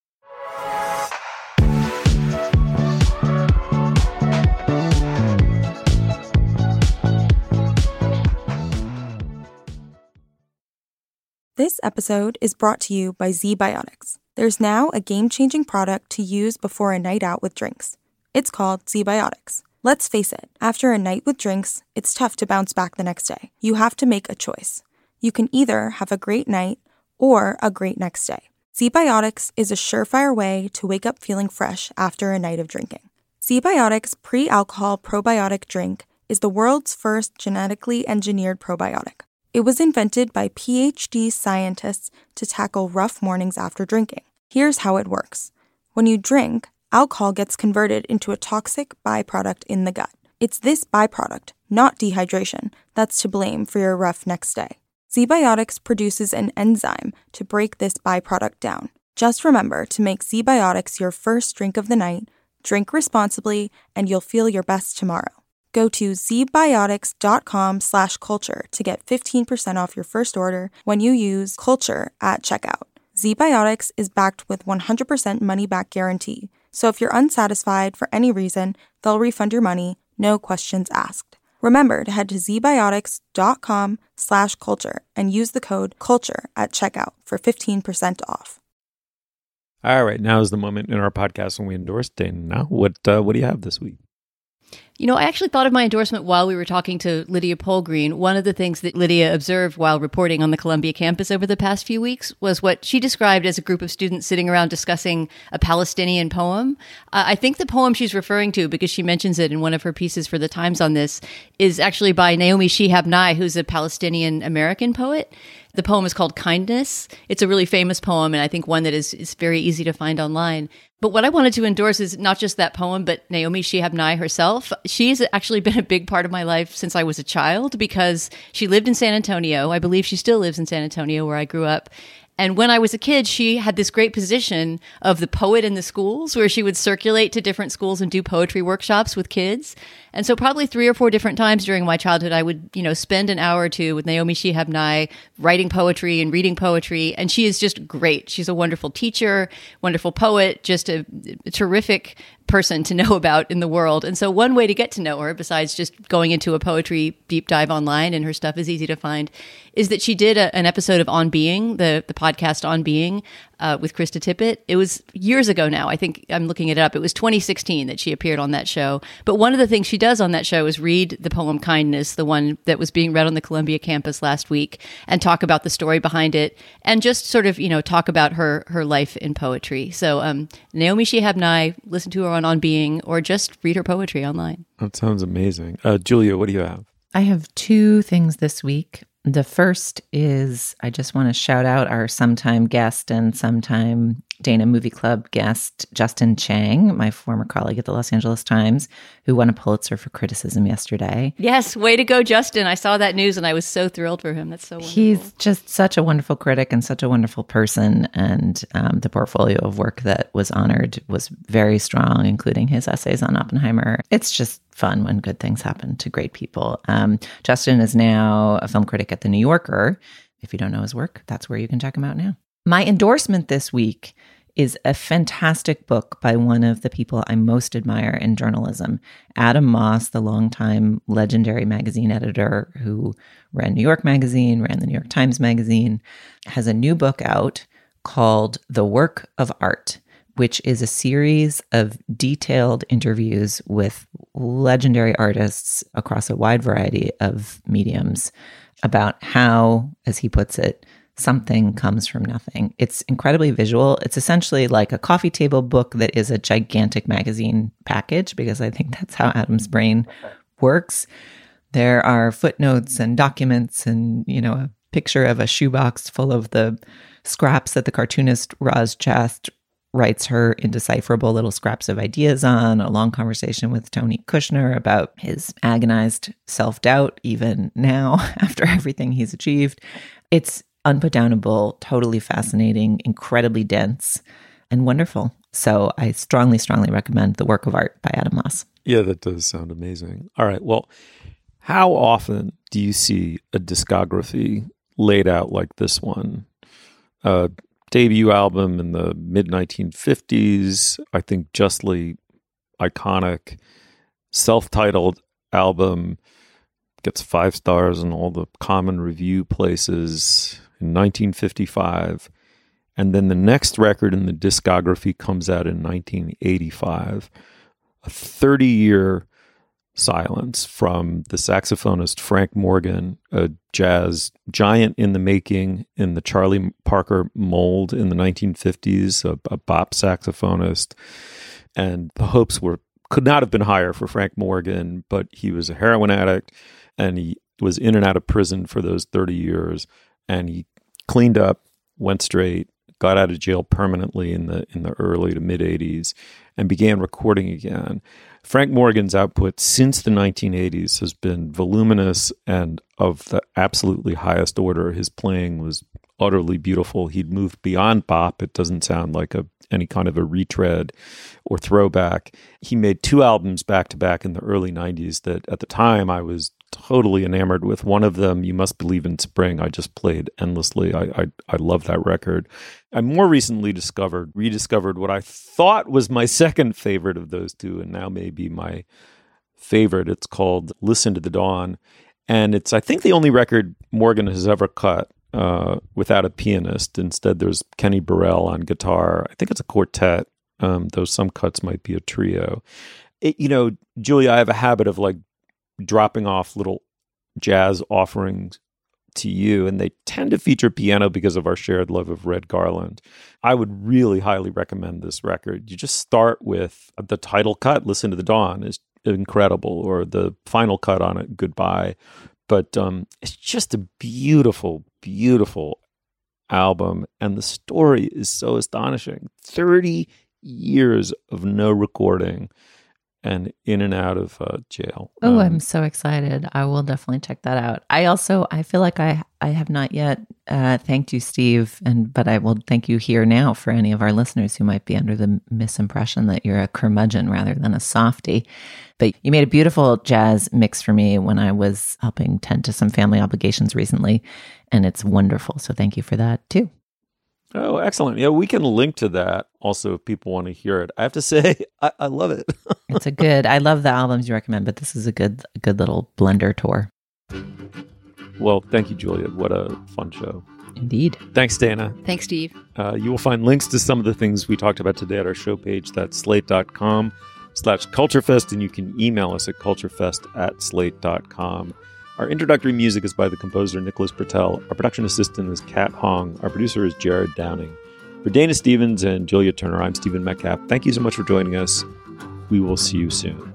This episode is brought to you by ZBiotics. There's now a game-changing product to use before a night out with drinks. It's called ZBiotics. Let's face it, after a night with drinks, it's tough to bounce back the next day. You have to make a choice. You can either have a great night or a great next day. ZBiotics is a surefire way to wake up feeling fresh after a night of drinking. ZBiotics pre-alcohol probiotic drink is the world's first genetically engineered probiotic. It was invented by PhD scientists to tackle rough mornings after drinking. Here's how it works. When you drink, alcohol gets converted into a toxic byproduct in the gut. It's this byproduct, not dehydration, that's to blame for your rough next day. ZBiotics produces an enzyme to break this byproduct down. Just remember to make ZBiotics your first drink of the night, drink responsibly, and you'll feel your best tomorrow. Go to zbiotics.com/culture to get 15% off your first order when you use culture at checkout. ZBiotics is backed with 100% money-back guarantee. So if you're unsatisfied for any reason, they'll refund your money, no questions asked. Remember to head to zbiotics.com/culture and use the code CULTURE at checkout for 15% off. All right, now is the moment in our podcast when we endorse Dana. Now, what do you have this week? You know, I actually thought of my endorsement while we were talking to Lydia Polgreen. One of the things that Lydia observed while reporting on the Columbia campus over the past few weeks was what she described as a group of students sitting around discussing a Palestinian poem. I think the poem she's referring to, because she mentions it in one of her pieces for the Times on this, is actually by Naomi Shihab Nye, who's a Palestinian American poet. The poem is called Kindness. It's a really famous poem, and I think one that is very easy to find online. But what I wanted to endorse is not just that poem, but Naomi Shihab Nye herself. She's actually been a big part of my life since I was a child because she lived in San Antonio. I believe she still lives in San Antonio, where I grew up. And when I was a kid, she had this great position of the poet in the schools where she would circulate to different schools and do poetry workshops with kids. And so probably 3 or 4 different times during my childhood, I would, spend an hour or two with Naomi Shihab Nye writing poetry and reading poetry. And she is just great. She's a wonderful teacher, wonderful poet, just a terrific person to know about in the world. And so one way to get to know her, besides just going into a poetry deep dive online, and her stuff is easy to find, is that she did an episode of On Being, the podcast On Being, with Krista Tippett. It was years ago now. I think I'm looking it up. It was 2016 that she appeared on that show. But one of the things she does on that show is read the poem Kindness, the one that was being read on the Columbia campus last week, and talk about the story behind it, and just sort of, talk about her life in poetry. So Naomi Shihab Nye, listen to her on Being, or just read her poetry online. That sounds amazing. Julia, what do you have? I have 2 things this week. The first is I just want to shout out our sometime guest and sometime Dana Movie Club guest, Justin Chang, my former colleague at the Los Angeles Times, who won a Pulitzer for criticism yesterday. Yes, way to go, Justin. I saw that news and I was so thrilled for him. That's so wonderful. He's just such a wonderful critic and such a wonderful person. And the portfolio of work that was honored was very strong, including his essays on Oppenheimer. It's just fun when good things happen to great people. Justin is now a film critic at The New Yorker. If you don't know his work, that's where you can check him out now. My endorsement this week is a fantastic book by one of the people I most admire in journalism, Adam Moss, the longtime legendary magazine editor who ran New York Magazine, ran the New York Times Magazine, has a new book out called The Work of Art, which is a series of detailed interviews with legendary artists across a wide variety of mediums about how, as he puts it, something comes from nothing. It's incredibly visual. It's essentially like a coffee table book that is a gigantic magazine package, because I think that's how Adam's brain works. There are footnotes and documents and, a picture of a shoebox full of the scraps that the cartoonist Roz Chast writes her indecipherable little scraps of ideas on, a long conversation with Tony Kushner about his agonized self-doubt, even now, after everything he's achieved. It's unputdownable, totally fascinating, incredibly dense, and wonderful. So I strongly, strongly recommend The Work of Art by Adam Moss. Yeah, that does sound amazing. All right, well, how often do you see a discography laid out like this one? Debut album in the mid-1950s, I think justly iconic, self-titled album, gets 5 stars in all the common review places in 1955. And then the next record in the discography comes out in 1985. A 30-year silence from the saxophonist Frank Morgan, a jazz giant in the making in the Charlie Parker mold in the 1950s, a bop saxophonist. And the hopes could not have been higher for Frank Morgan, but he was a heroin addict and he was in and out of prison for those 30 years. And he cleaned up, went straight, got out of jail permanently in the early to mid 80s and began recording again. Frank Morgan's output since the 1980s has been voluminous and of the absolutely highest order. His playing was utterly beautiful. He'd moved beyond bop. It doesn't sound like any kind of a retread or throwback. He made 2 albums back to back in the early 90s that at the time I was totally enamored with. One of them, You Must Believe in Spring, I just played endlessly. I love that record. I more recently rediscovered what I thought was my second favorite of those 2, and now may be my favorite. It's called Listen to the Dawn. And it's, I think, the only record Morgan has ever cut without a pianist. Instead, there's Kenny Burrell on guitar. I think it's a quartet, though some cuts might be a trio. Julia, I have a habit of like dropping off little jazz offerings to you, and they tend to feature piano because of our shared love of Red Garland. I would really highly recommend this record. You just start with the title cut, Listen to the Dawn, is incredible, or the final cut on it, Goodbye. But it's just a beautiful, beautiful album, and the story is so astonishing. 30 years of no recording and in and out of jail. Oh, I'm so excited. I will definitely check that out. I feel like I have not yet thanked you, Steve, but I will thank you here now for any of our listeners who might be under the misimpression that you're a curmudgeon rather than a softie. But you made a beautiful jazz mix for me when I was helping tend to some family obligations recently, and it's wonderful. So thank you for that too. Oh, excellent. Yeah, we can link to that also if people want to hear it. I have to say, I love it. I love the albums you recommend, but this is a good little blender tour. Well, thank you, Julia. What a fun show. Indeed. Thanks, Dana. Thanks, Steve. You will find links to some of the things we talked about today at our show page. That's slate.com/culturefest, and you can email us at culturefest@slate.com. Our introductory music is by the composer Nicholas Bertel. Our production assistant is Kat Hong. Our producer is Jared Downing. For Dana Stevens and Julia Turner, I'm Stephen Metcalf. Thank you so much for joining us. We will see you soon.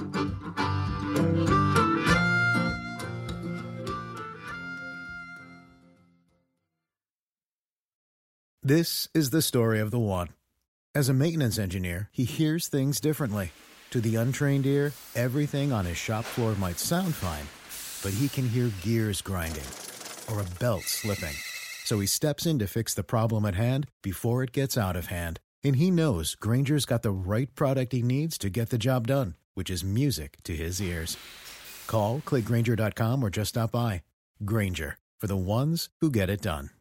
This is the story of the one. As a maintenance engineer, he hears things differently. To the untrained ear, everything on his shop floor might sound fine, but he can hear gears grinding or a belt slipping. So he steps in to fix the problem at hand before it gets out of hand. And he knows Grainger's got the right product he needs to get the job done, which is music to his ears. Call, click Grainger.com, or just stop by. Grainger, for the ones who get it done.